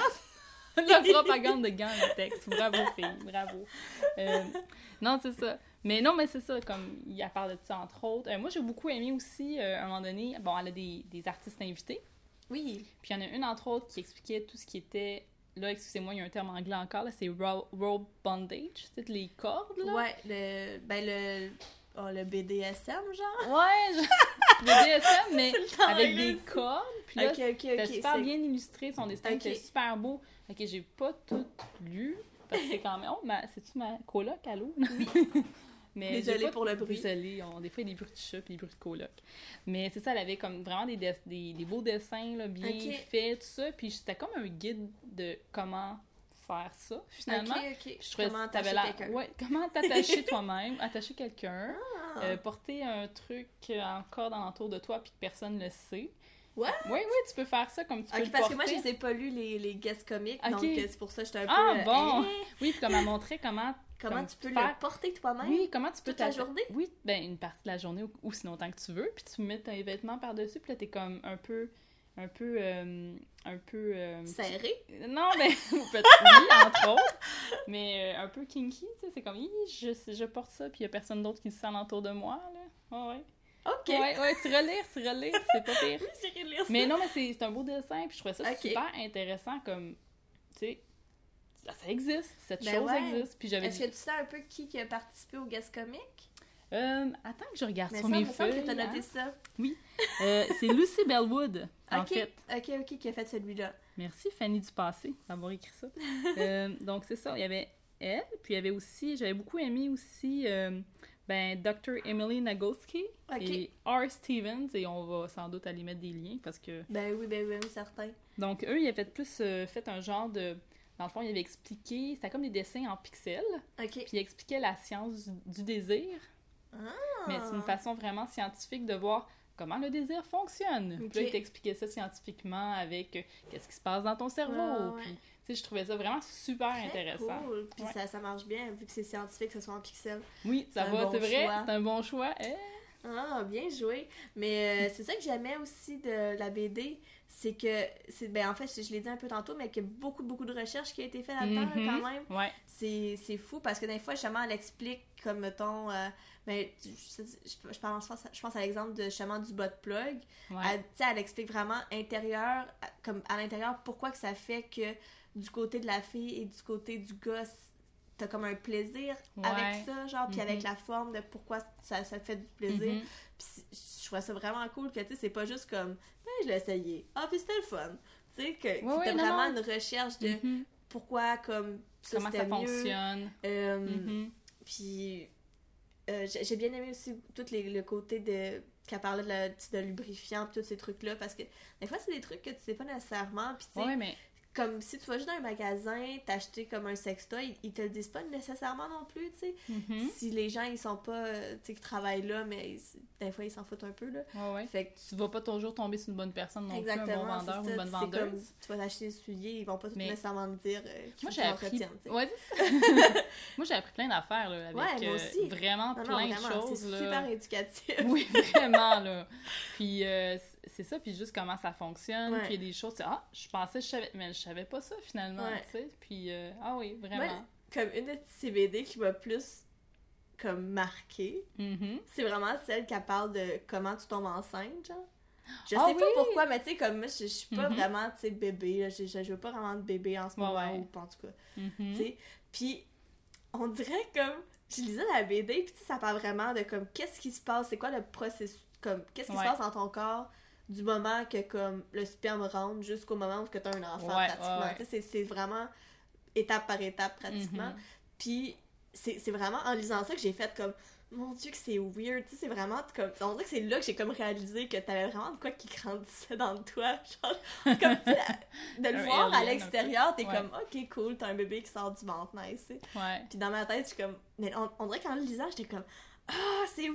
la propagande de gants latex. Bravo, fille, bravo. Euh, non, c'est ça. Mais non, mais c'est ça, comme il a parlé de ça, entre autres. Euh, moi, j'ai beaucoup aimé aussi, euh, à un moment donné, bon, elle a des, des artistes invités. Oui. Puis il y en a une, entre autres, qui expliquait tout ce qui était... Là, excusez-moi, il y a un terme anglais encore, là, c'est rope rope bondage, tu sais, les cordes, là. Ouais, le... Ben, le... Oh, le B D S M, genre? Ouais, je... le B D S M, mais avec anglais des aussi. cordes. Puis là, Ok, ok, ok. c'était super c'est- bien illustré, son dessin Ok. était super beau. Ok, j'ai pas tout lu, parce que c'est quand même... Oh, ma... c'est-tu ma coloc, allô? Oui. Mais Désolée j'ai pas- pour le bruit. Désolée, on... des fois, il y a des bruits de chat puis des bruits de coloc. Mais c'est ça, elle avait comme vraiment des, des... des... des beaux dessins, là, bien Ok. faits, tout ça. Puis c'était comme un guide de comment faire ça, finalement. Ok, ok. Puis je trouvais Comment que t'avais attacher l'air- quelqu'un. Ouais, comment t'attacher toi-même, attacher quelqu'un, Ah. euh, porter un truc en corde alentour de toi puis que personne ne le sait. Ouais? Oui, oui, tu peux faire ça comme tu peux Ok, le parce que porter. moi, je les ai pas lus, les, les guests comiques, Ok. donc euh, c'est pour ça que j'étais un Ah, peu... euh, bon! hein? Oui, puis comme elle montrait comment... Comment comme tu peux faire- le porter toi-même? Oui, comment tu peux Toute la t'atta- journée? Oui, ben une partie de la journée ou, ou sinon tant que tu veux, puis tu mets tes vêtements par-dessus, puis là, t'es comme un peu... Un peu... euh, un peu... euh, Serré? Non, mais peut-être oui, entre autres, mais euh, un peu kinky, tu sais, c'est comme, Hi, je, je porte ça, puis il y a personne d'autre qui se sent autour de moi, là. Ouais, ouais. Ok. Ouais, ouais, tu relire, tu relire, c'est pas pire. J'irai lire ça. Mais non, mais c'est c'est un beau dessin, puis je trouvais ça Ok. super intéressant, comme, tu sais, ça, ça existe, cette Ben chose ouais. existe, puis j'avais Est-ce dit, que tu sais un peu qui, qui a participé au guest comique? euh, attends que je regarde Mais sur ça, mes il me semble feuilles, que t'as noté hein. ça. Euh, c'est Lucy Bellwood, en Ok, fait. ok, ok, qui a fait celui-là. Merci Fanny du passé d'avoir écrit ça. Euh, donc c'est ça, il y avait elle, puis il y avait aussi, j'avais beaucoup aimé aussi euh, ben docteur Emily Nagoski Ok. et R. Stevens, et on va sans doute aller mettre des liens parce que... Ben oui, ben oui, oui, certain. Donc eux, ils avaient plus euh, fait un genre de... Dans le fond, ils avaient expliqué, c'était comme des dessins en pixels, Ok. puis ils expliquaient la science du, du désir, Ah. mais c'est une façon vraiment scientifique de voir comment le désir fonctionne. Puis là, Ok. ils t'expliquaient ça scientifiquement avec euh, qu'est-ce qui se passe dans ton cerveau, Ah, ouais. puis... Tu sais, je trouvais ça vraiment super Très intéressant. Cool. Puis Ouais. ça, ça marche bien, vu que c'est scientifique, que ce soit en pixels. Oui, ça C'est un va, bon c'est vrai, choix. c'est un bon choix. Eh, Ah, bien joué. Mais euh, c'est ça que j'aimais aussi de la B D, c'est que, c'est ben en fait, je, je l'ai dit un peu tantôt, mais qu'il y a beaucoup, beaucoup de recherches qui a été faite là-dedans, Mhm. quand même. Ouais. C'est, c'est fou, parce que des fois, justement, elle explique, comme, mettons, euh, ben, je, je, je pense, je pense à l'exemple de, justement, du bot plug. Ouais. Elle, tu sais, elle explique vraiment intérieur, à- comme à l'intérieur, pourquoi que ça fait que du côté de la fille et du côté du gars, t'as comme un plaisir Ouais. avec ça, genre, puis Mhm. avec la forme de pourquoi ça, ça te fait du plaisir. Mhm. Puis c'est- je trouvais ça vraiment cool que, tu sais, c'est pas juste comme, ben, je l'ai essayé. Ah, puis c'était le fun. Tu sais, que, que ouais, t'as non, vraiment non. une recherche de Mhm. pourquoi, comme, ça, Comment ça c'était mieux. fonctionne. Euh, Mhm. Puis euh, j'ai j'ai bien aimé aussi tout les, le côté de qu'elle parlait de, la, de lubrifiant pis tous ces trucs-là, parce que des fois, c'est des trucs que tu sais pas nécessairement, puis tu sais, Ouais, mais comme si tu vas juste dans un magasin, t'acheter comme un sextoy, ils te le disent pas nécessairement non plus, tu sais. mhm. Si les gens, ils sont pas, euh, tu sais, qui travaillent là, mais ils- des fois, ils s'en foutent un peu, là. Ouais, ouais. Fait que Tu vas pas toujours tomber sur une bonne personne non plus, un bon exactement, vendeur c'est ou une ça, bonne c'est vendeuse. comme, tu vas t'acheter des souliers, ils vont pas tout Mais- nécessairement te dire euh, qu'il Moi, faut j'ai qu'ils appris... l'entretiennent, tu sais. Ouais, c'est ça. Moi, j'ai appris plein d'affaires, là, avec Ouais, moi euh, aussi. vraiment Non, non, plein de vraiment, choses, c'est là. super éducatif. Oui, vraiment, là. Puis euh, c'est ça, puis juste comment ça fonctionne, Ouais. puis il y a des choses, c'est, ah, je pensais que je savais, mais je savais pas ça, finalement, Ouais. tu sais. Puis, euh, ah oui, vraiment. Moi, comme une de ces B D qui m'a plus comme marqué, Mhm. c'est vraiment celle qui parle de comment tu tombes enceinte, genre. Je Ah sais pas oui! pourquoi, mais tu sais, comme moi, je je suis pas Mhm. vraiment, tu sais, bébé, là. Je je- je veux pas vraiment de bébé en ce Ouais, moment, ouais. ou pas en tout cas, Mhm. tu sais. Puis, on dirait comme, je lisais la B D, puis tu sais, ça parle vraiment de comme, qu'est-ce qui se passe, c'est quoi le processus, comme, qu'est-ce qui Ouais. se passe dans ton corps du moment que, comme, le sperme rentre jusqu'au moment où tu as un enfant, Ouais, pratiquement. ouais, ouais. Tu sais, c'est c'est vraiment étape par étape, pratiquement. Mhm. Puis c'est c'est vraiment en lisant ça que j'ai fait comme mon Dieu que c'est weird, tu sais, c'est vraiment comme on dirait que c'est là que j'ai comme réalisé que t'avais vraiment de quoi qui grandissait dans toi, genre comme tu sais, de le Un voir à alien, un l'extérieur, t'es Ouais. comme ok cool, t'as un bébé qui sort du ventre, nice, tu sais. Ouais. Puis dans ma tête je suis comme mais on, on dirait qu'en le lisant j'étais comme ah c'est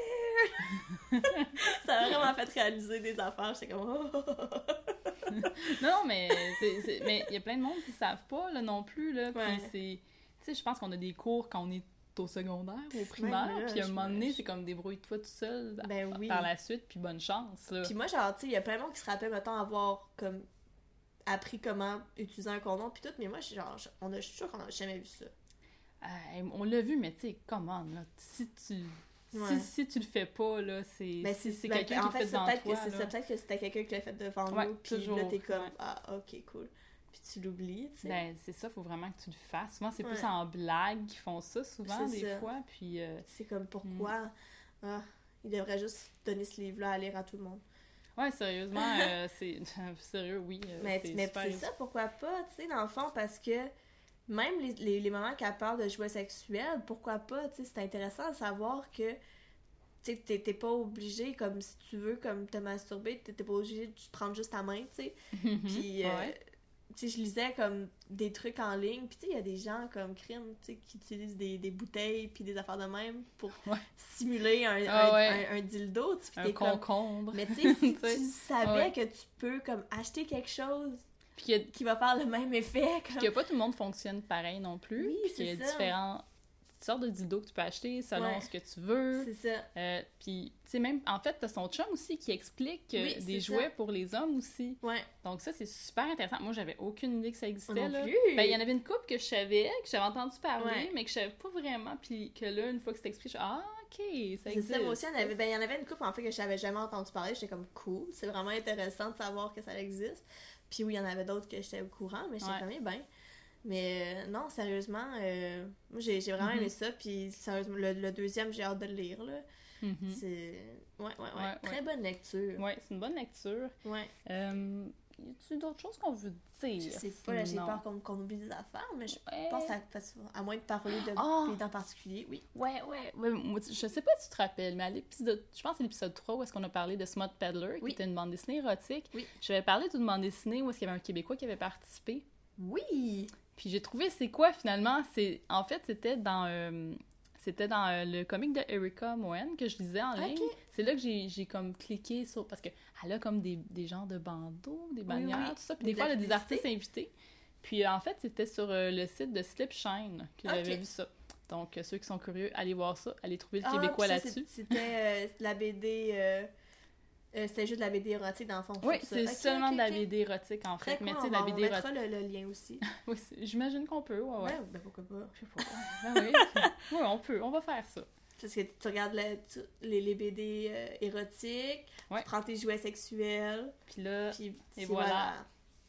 weird. Ça m'a vraiment fait réaliser des affaires, j'étais comme oh. Non, mais c'est, c'est- mais il y a plein de monde qui savent pas, là, non plus, là. Puis Ouais. c'est... Tu sais, je pense qu'on a des cours quand on est au secondaire, au primaire, là, puis à un je moment donné, me- c'est comme débrouille-toi tout seul Ben oui. par la suite, puis bonne chance, là. Puis moi, genre, tu sais, il y a plein de monde qui se rappelle, mettons, avoir, comme, appris comment utiliser un condom, puis tout, mais moi, je suis genre, on a, je suis sûre qu'on a jamais vu ça. Euh, on l'a vu, mais tu sais, comment, là, si tu... Ouais. Si, si tu le fais pas, là, c'est Ben, si c'est ben, quelqu'un en qui fait, le fait c'est devant peut-être toi, que c'est là. ça, peut-être que c'était quelqu'un qui l'a fait devant Ouais, nous, puis toujours, là, t'es comme, ouais. ah, ok, cool. Puis tu l'oublies, tu sais. Ben, c'est ça, faut vraiment que tu le fasses. Souvent, c'est plus Ouais. en blague qu'ils font ça, souvent, C'est des ça. fois, puis... euh, C'est comme, pourquoi? Ah, il devrait juste donner ce livre-là à lire à tout le monde. Ouais, sérieusement, euh, c'est... Sérieux, oui, euh, Mais, c'est mais super... c'est ça, pourquoi pas, tu sais, dans le fond, parce que même les, les, les moments qu'elle parle de jouets sexuels, pourquoi pas, tu sais, c'est intéressant de savoir que, tu sais, t'es, t'es pas obligé, comme si tu veux, comme te masturber, t'es, t'es pas obligé de prendre juste ta main, tu sais. Puis, euh, Ouais. tu sais, je lisais comme des trucs en ligne, puis tu sais, il y a des gens comme Crime, tu sais, qui utilisent des, des bouteilles puis des affaires de même pour Ouais. simuler un, Ah un, ouais. un, un dildo, tu sais, puis Un t'es comme... concombre. Mais tu sais, si Tu sais, tu savais ouais. que tu peux, comme, acheter quelque chose Puis qu'il y a- qui va faire le même effet, puis comme... que pas tout le monde fonctionne pareil non plus. Oui, puis c'est qu'il y a ça. différentes sortes de dildos que tu peux acheter selon Ouais. ce que tu veux. C'est ça. Euh, puis, tu sais, même, en fait, t'as son chum aussi qui explique euh, Oui, des c'est jouets ça. pour les hommes aussi. Ouais. Donc ça, c'est super intéressant. Moi, j'avais aucune idée que ça existait, Moi non là. plus. Ben, il y en avait une couple que je savais, que j'avais entendu parler, Ouais. mais que je savais pas vraiment, puis que là, une fois que c'est expliqué, je suis ah, ok, ça C'est existe. ça, moi aussi, il y en avait, ben, il y en avait une couple, en fait, que je n'avais jamais entendu parler. J'étais comme, cool, c'est vraiment intéressant de savoir que ça existe. Puis oui, il y en avait d'autres que j'étais au courant, mais j'étais Ouais. comme, eh ben. Mais euh, non, sérieusement, euh, moi, j'ai, j'ai vraiment Mhm. aimé ça. Puis sérieusement, le, le deuxième, j'ai hâte de le lire, là. Mhm. C'est... Ouais, ouais, ouais, Ouais, Très ouais. bonne lecture. Ouais, c'est une bonne lecture. Ouais. Euh, y a-tu d'autres choses qu'on veut dire? Je sais pas, là, j'ai sinon? peur qu'on, qu'on oublie des affaires, mais je Ouais. pense à, à moins de parler de Ah! pays en particulier, oui. Ouais, ouais, ouais. Moi, tu- je sais pas si tu te rappelles, mais à l'épisode, je pense que c'est l'épisode trois où est-ce qu'on a parlé de Smut Peddler, Oui. qui était une bande dessinée érotique. Oui. J'avais parlé d'une bande dessinée où est-ce qu'il y avait un Québécois qui avait participé. Oui! Puis j'ai trouvé c'est quoi finalement, c'est en fait c'était dans euh, c'était dans euh, le comic de Erika Moen que je lisais en ligne. Ok. C'est là que j'ai, j'ai comme cliqué sur parce que elle a comme des, des genres de bandeaux, des bannières, oui. tout ça, puis Des des fois elle a des publicités. artistes invités. Puis en fait, c'était sur euh, le site de Slipshine que Ok. j'avais vu ça. Donc euh, ceux qui sont curieux, allez voir ça, allez trouver le Ah, Québécois puis ça, là-dessus. c'est- C'était euh, la B D... euh, euh, c'était juste de la B D érotique, dans le fond. Oui, ça. c'est Ok, seulement ok, de la ok. B D érotique en Très fait, cool, mais tu on sais va- la B D on mettra érotique. le, le lien aussi. Oui, c'est- j'imagine qu'on peut, ouais, ouais. Ouais, ben pourquoi pas. Je sais pas. Ben oui, oui, on peut, on va faire ça. Parce que tu regardes le- tu- les, les B D euh, érotiques, Ouais. tu prends tes jouets sexuels, Puis là, puis et puis voilà.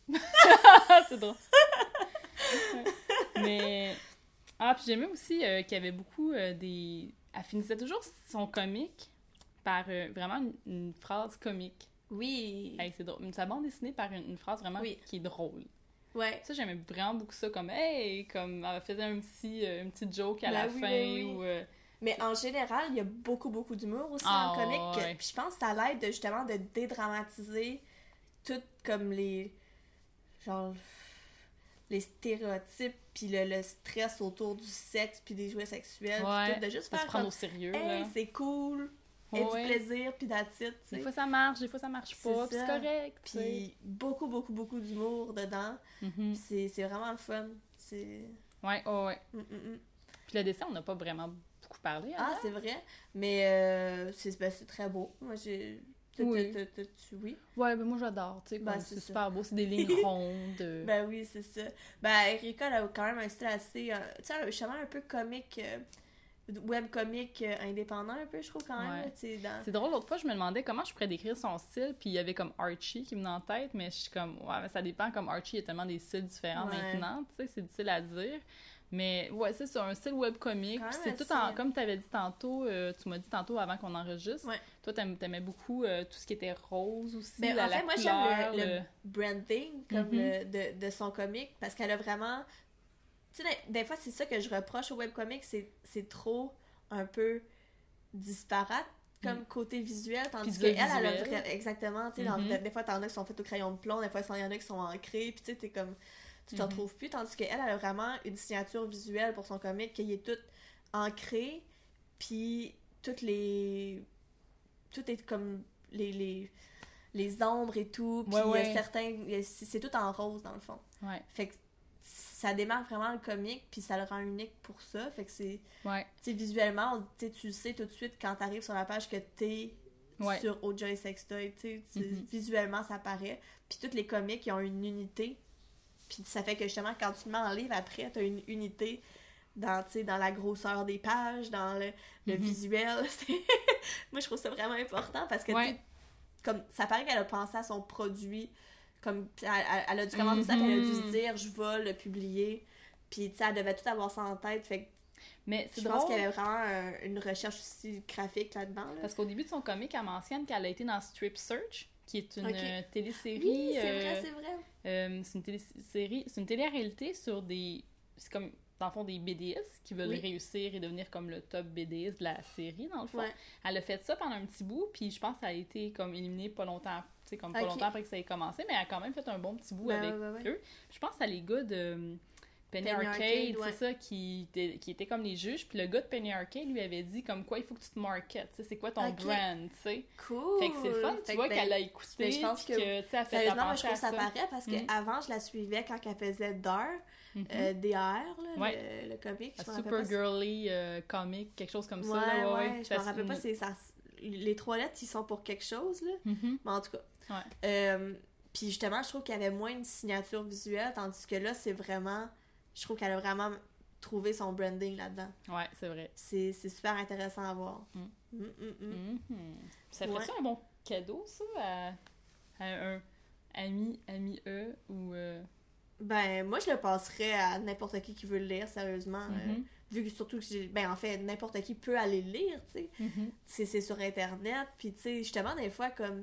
c'est drôle. Ouais. Mais. Ah, puis j'aimais aussi euh, qu'il y avait beaucoup euh, des. Elle finissait toujours son comique par euh, vraiment une, une phrase comique. Oui. Hey, c'est drôle. Sa bande dessinée par une, une phrase vraiment Oui. qui est drôle. Ouais. Ça, j'aimais vraiment beaucoup ça. Comme, hey, comme, elle faisait un petit, euh, une petite joke à Ben la oui, fin. oui, oui. Ou, euh, Mais en général, il y a beaucoup, beaucoup d'humour aussi Ah, dans le comic. ouais. Puis je pense que ça l'aide de, justement de dédramatiser tout comme les... genre... les stéréotypes, puis le, le stress autour du sexe, puis des jouets sexuels, puis ouais, tout, de juste de se faire prendre comme, au sérieux. hey, là. c'est cool, et Ouais. du plaisir, puis that's it, tu Des sais. fois ça marche, des fois ça marche C'est pas, puis c'est ça. correct. tu sais. Puis beaucoup, beaucoup, beaucoup d'humour dedans. Mhm. C'est c'est vraiment le fun. C'est... Ouais, ouais, ouais. Mm, mm, mm. Puis le dessin, on n'a pas vraiment beaucoup parlé. Ah, hein? c'est vrai. Mais euh, c'est ben, c'est très beau. Moi, j'ai... t'as- Oui. t'as- t'as- tu- Oui. Ouais, ben moi j'adore, tu sais, Ben, comme c'est c'est ça. super beau, c'est des lignes rondes. euh. Ben oui, c'est ça. Ben, Erika, elle a quand même un style assez... euh, tu sais, justement un peu comique... euh, webcomique euh, indépendant un peu, je trouve, quand même. Ouais. là, tu sais, dans... C'est drôle, l'autre fois, je me demandais comment je pourrais décrire son style, puis il y avait comme Archie qui me venait en tête, mais je suis comme, ouais, mais ça dépend, comme Archie, il y a tellement des styles différents Ouais. maintenant, tu sais, c'est difficile à dire. Mais ouais, c'est ça, un style webcomique, Quand puis même c'est tout assez- en, comme tu avais dit tantôt, euh, tu m'as dit tantôt avant qu'on enregistre, Ouais. toi t'aim- t'aimais beaucoup euh, tout ce qui était rose aussi, Ben, la, en la fait, moi, couleur, j'aime le, le- le branding comme Mhm. le- de, de son comic parce qu'elle a vraiment... Tu sais, des, des fois, c'est ça que je reproche au webcomic, c'est c'est trop un peu disparate comme côté visuel, tandis Puis qu'elle, de elle a visuel. vrai- exactement, tu sais, dans- Mhm. des, des fois, t'en as qui sont faits au crayon de plomb, des fois, il y en a qui sont ancrés, puis tu sais, t'es comme... Tu t'en Mhm. trouves plus, tandis qu'elle, elle a vraiment une signature visuelle pour son comic, qui est toute ancrée, puis toutes les... Tout est comme les... les les ombres et tout, puis Ouais, il y a ouais. certains... il y a- C'est c'est tout en rose, dans le fond. Ouais. Fait que ça démarque vraiment le comique, puis ça le rend unique pour ça. Fait que c'est... Ouais. Tu sais, visuellement, tu sais, tu sais tout de suite quand t'arrives sur la page que t'es Ouais. sur Ojoy Sextoy, tu sais. tu- Mhm. Visuellement, ça paraît. Puis tous les comics, ils ont une unité. Puis ça fait que justement, quand tu le mets en livre, après, t'as une unité dans, tu sais, dans la grosseur des pages, dans le, le Mhm. visuel. C'est- Moi, je trouve ça vraiment important parce que, tu Ouais. sais, comme, ça paraît qu'elle a pensé à son produit. Comme, elle, elle- elle a dû commander ça, puis elle a dû Mhm. se dire, je vais le publier. Puis, tu sais, elle devait tout avoir ça en tête. Fait que Mais c'est je drôle. pense qu'il y avait vraiment un- une recherche aussi graphique là-dedans. Là. Parce qu'au début de son comic, elle mentionne qu'elle a été dans Strip Search, qui est une Ok. euh, télésérie. Oui, c'est euh, vrai, c'est vrai. euh, c'est une télésérie, c'est une télé-réalité sur des. C'est comme, dans le fond, des B D S qui veulent Oui. réussir et devenir comme le top B D S de la série, dans le fond. Ouais. Elle a fait ça pendant un petit bout, puis je pense que ça a été comme éliminé pas longtemps, tu sais, comme pas Ok. longtemps après que ça ait commencé, mais elle a quand même fait un bon petit bout Ben avec ouais, ouais, ouais. eux. Je pense que c'est les gars de euh, Penny, Penny Arcade, Arcade, ouais. c'est ça, qui, étaient- qui étaient comme les juges, puis le gars de Penny Arcade lui avait dit comme quoi il faut que tu te marketes, tu sais, c'est quoi ton Ok. brand, tu sais. Cool! Fait que c'est le fun, Fait tu que vois ben, qu'elle a écouté, ben, je pense puis que- que, tu sais, elle fait Sérieusement, moi, penser je à trouve ça ça. paraît parce que Mhm. avant je la suivais quand elle faisait Dar, Mhm. euh, D A R, là, Ouais. le, le comic. Je Un me rappelle super pas si- girly euh, comic, quelque chose comme Ouais, ça. Là, ouais, ouais, Puis je me ça- rappelle pas, c'est ça. Les trois lettres, ils sont pour quelque chose, là. Mhm. Mais en tout cas. Ouais. Euh, puis justement, je trouve qu'il y avait moins une signature visuelle, tandis que là, c'est vraiment. Je trouve qu'elle a vraiment trouvé son branding là-dedans. Ouais, c'est vrai. C'est c'est super intéressant à voir. Mm. Mm, mm, mm. Mhm. Ça ferait Ouais. ça un bon cadeau, ça, à, à un ami, ami E ou... euh, Ben, moi, je le passerais à n'importe qui qui veut le lire, sérieusement. euh, Mhm. vu que surtout que j'ai. Ben, en fait, n'importe qui peut aller le lire, tu sais. Mhm. C'est c'est sur Internet. Puis, tu sais, justement, des fois, comme.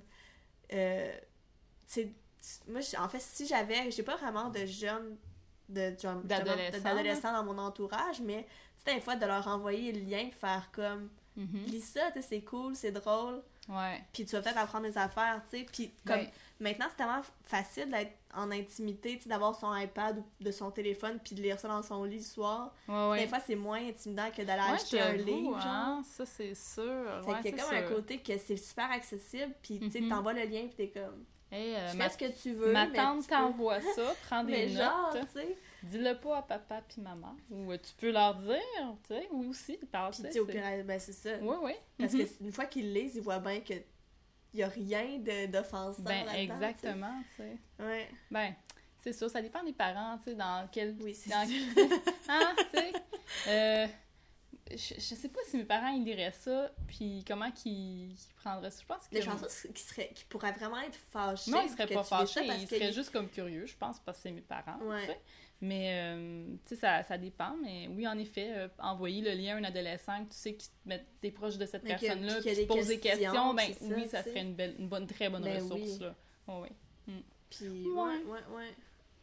Euh, tu sais, moi, j'- en fait, si j'avais. J'ai pas vraiment de jeunes. De, justement, D'adolescents, d'adolescents dans mon entourage, mais, tu sais, des fois, de leur envoyer le lien, de faire comme. Mhm. Lis ça, tu sais, c'est cool, c'est drôle. Ouais. Puis, tu vas peut-être apprendre des affaires, tu sais. Puis, comme. Ben, Maintenant, c'est tellement facile d'être en intimité, tu sais, d'avoir son iPad ou de son téléphone, puis de lire ça dans son lit le soir. ouais, ouais. Des fois, c'est moins intimidant que d'aller Ouais, acheter un j'avoue, livre, genre. hein, ça, c'est sûr. Fait ouais, qu'il y a c'est comme un sûr. côté que c'est super accessible, puis tu sais, Mhm. t'envoies le lien, puis t'es comme, Hey, euh, tu ma, fais ce que tu veux, ma mais tante tu peux- t'envoie ça, prends des mais notes. genre, tu sais, Dis-le pas à papa puis maman. Ou euh, tu peux leur dire, tu sais, oui aussi, parle puis tu sais, au pire, ben c'est ça. Oui, oui. Parce Mhm. que une fois qu'ils le lisent, ils voient bien que y a rien de- d'offensant Ben, là-dedans, exactement, tu sais. tu sais. Ouais, Ben, c'est sûr, ça dépend des parents, tu sais, dans quel... oui, c'est dans... ça. Hein, tu sais. Euh, je, je sais pas si mes parents, ils liraient ça, puis comment qu'ils qu'ils prendraient ça. Je pense que... Mais je pense pas qu'ils seraient- qu'ils pourraient vraiment être fâchés. Non, ils seraient que pas tu lises ça fâchés, parce ils que seraient juste comme curieux, je pense, parce que c'est mes parents, Ouais. tu sais. Mais, euh, tu sais, ça, ça dépend. Mais oui, en effet, euh, envoyer le lien à un adolescent que tu sais que t'es proche de cette Mais que- personne-là, puis qu'il y a puis tu des poses des questions, questions, ben c'est ça, oui, ça tu sais. serait une, belle, une bonne, très bonne Ben ressource, oui. là. Oh, oui. Puis, Ouais. ouais, ouais, ouais.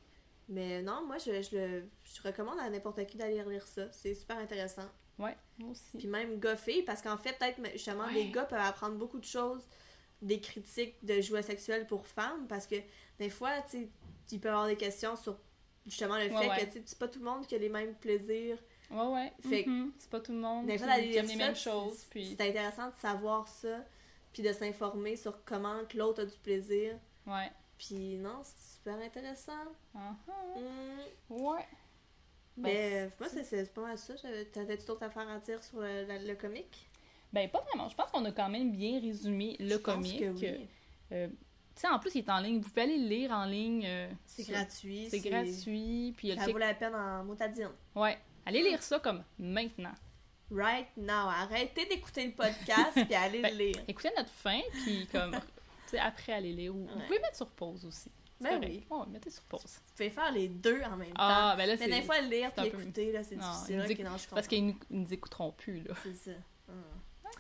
Mais non, moi, je, je, le, je recommande à n'importe qui d'aller lire ça. C'est super intéressant. Ouais, moi aussi. Puis même gars-filles, parce qu'en fait, peut-être, justement, Ouais. les gars peuvent apprendre beaucoup de choses des critiques de jouets sexuels pour femmes, parce que des fois, tu sais, ils peuvent avoir des questions sur, justement, le Ouais, fait ouais. que, tu sais, c'est pas tout le monde qui a les mêmes plaisirs. Ouais, ouais. Fait que- Mhm. C'est pas tout le monde Des qui, fois, d'aller qui lire aime les ça, mêmes c'est- choses, puis... c'est intéressant de savoir ça, puis de s'informer sur comment que l'autre a du plaisir. Ouais. Puis non, c'est super intéressant. Ah, ah. Mm. Ouais. Ben, Mais moi, c'est c'est pas mal ça. J'avais- T'avais-tu d'autres affaires à dire sur le, le, le comic? Ben, pas vraiment. Je pense qu'on a quand même bien résumé le Je pense comic. que oui. Euh, tu sais, en plus, il est en ligne. Vous pouvez aller le lire en ligne. euh, C'est sur- gratuit. C'est gratuit. Puis il y a le Ça kick- vaut la peine en motadine. Ouais. Allez lire ça comme maintenant. Right now. Arrêtez d'écouter le podcast puis allez Ben, le lire. Écoutez notre fin, puis comme, tu sais, après, allez lire. Ou, Vous Ouais. pouvez mettre sur pause aussi. C'est Ben correct. oui. Ouais, mettez sur pause. Vous pouvez faire les deux en même temps. Ah, ben là, Mais c'est... des fois, le lire c'est puis un peu- l'écouter, là, c'est Non, difficile. ils nous Ok, éc- non, je Parce comprends. qu'ils nous, ils nous écouteront plus, là. C'est ça. Ah.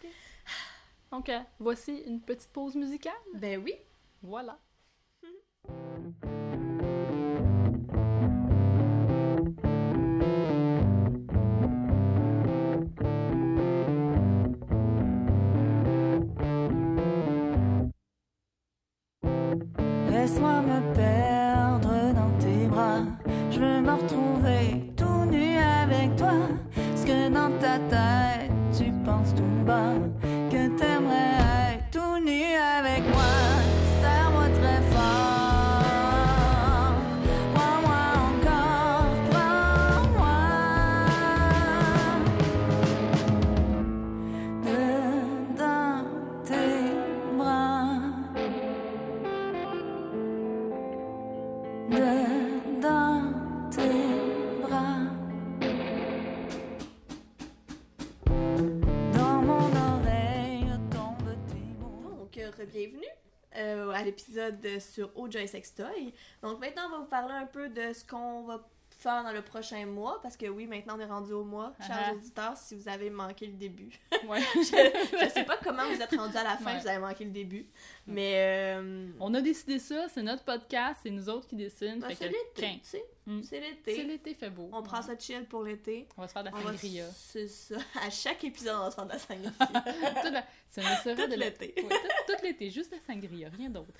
Donc, euh, voici une petite pause musicale. Ben oui. Voilà. Laisse-moi me perdre dans tes bras. Je veux me retrouver tout nu avec toi. Est-ce que dans ta tête tu penses tout bas que t'aimerais être tout nu avec moi? Serre-moi très fort. Prends-moi encore, prends bienvenue euh, à l'épisode sur O J Sextoy. Donc maintenant, on va vous parler un peu de ce qu'on va faire dans le prochain mois, parce que oui, maintenant on est rendu au mois, chers uh-huh. auditeurs, si vous avez manqué le début. Ouais. je, je sais pas comment vous êtes rendus à la fin, ouais. Vous avez manqué le début, mais... Euh... On a décidé ça, c'est notre podcast, c'est nous autres qui décident. Ben, fait c'est que l'été, tu sais, mm. c'est l'été. C'est l'été, fait beau. On ouais. prend ça chill pour l'été. On va se faire de la sangria. Va... C'est ça, à chaque épisode on va se faire de la sangria. la... Ça ne sera tout de l'été. Ouais, tout, tout l'été, juste de la sangria, rien d'autre.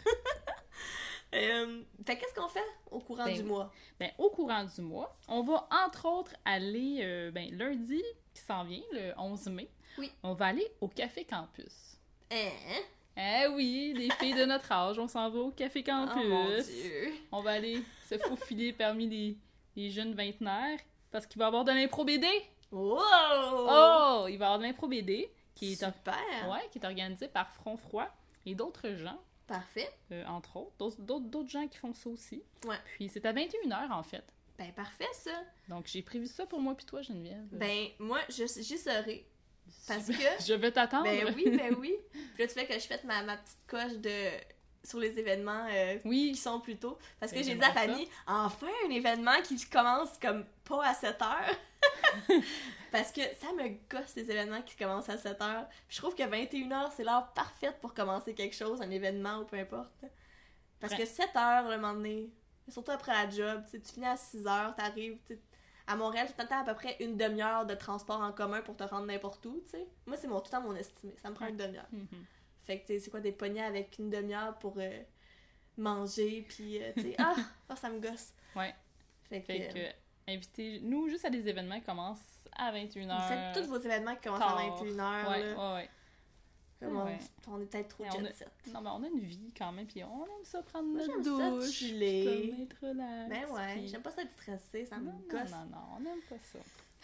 Euh, fait qu'est-ce qu'on fait au courant ben, du mois? Ben, au courant du mois, on va entre autres aller, euh, ben, lundi qui s'en vient, le onze mai, oui. On va aller au Café Campus. Hein? Eh oui, les filles de notre âge, on s'en va au Café Campus. Oh mon Dieu! On va aller se faufiler parmi les, les jeunes vingtenaires, parce qu'il va y avoir de l'impro B D! Wow! Oh! Il va y avoir de l'impro B D, qui est, Super! Ouais, qui est organisé par Front Froid et d'autres gens. Parfait. Euh, entre autres. D'autres, d'autres, d'autres gens qui font ça aussi. Ouais. Puis c'est à vingt et une heures, en fait. Ben, parfait, ça. Donc, j'ai prévu ça pour moi puis toi, Geneviève. Ben, moi, je, j'y serai. Parce que... je vais t'attendre. Ben oui, ben oui. Puis là, tu fais que je fête ma, ma petite coche de... sur les événements euh, oui. qui sont plus tôt. Parce que ben, j'ai dit à Fanny, enfin, un événement qui commence comme pas à sept heures. Parce que ça me gosse les événements qui commencent à sept heures. Puis je trouve que vingt et une heures, c'est l'heure parfaite pour commencer quelque chose, un événement ou peu importe. Parce que sept heures, le moment donné, surtout après la job, tu finis à six heures, t'arrives, à Montréal, tu t'attends à peu près une demi-heure de transport en commun pour te rendre n'importe où, tu sais. Moi, c'est mon, tout le temps mon estimé, ça me prend une demi-heure. Mm-hmm. Fait que, c'est quoi, des poignées avec une demi-heure pour euh, manger, puis, euh, tu sais, ah, oh, ça me gosse. Ouais. Fait que... Fait que... Invitez-nous juste à des événements qui commencent à vingt et une heures. Vous faites tous vos événements qui commencent tard. à vingt et une heures. Ouais, là. ouais, ouais. Comme on, ouais. on est peut-être trop jet-set. Non, mais on a une vie quand même, puis on aime ça prendre Moi, notre j'aime douche. Ça chiller. Comme être relax. Ben ouais, puis... j'aime pas ça être stressé, ça me non, gosse. Non, non, non, on aime pas ça.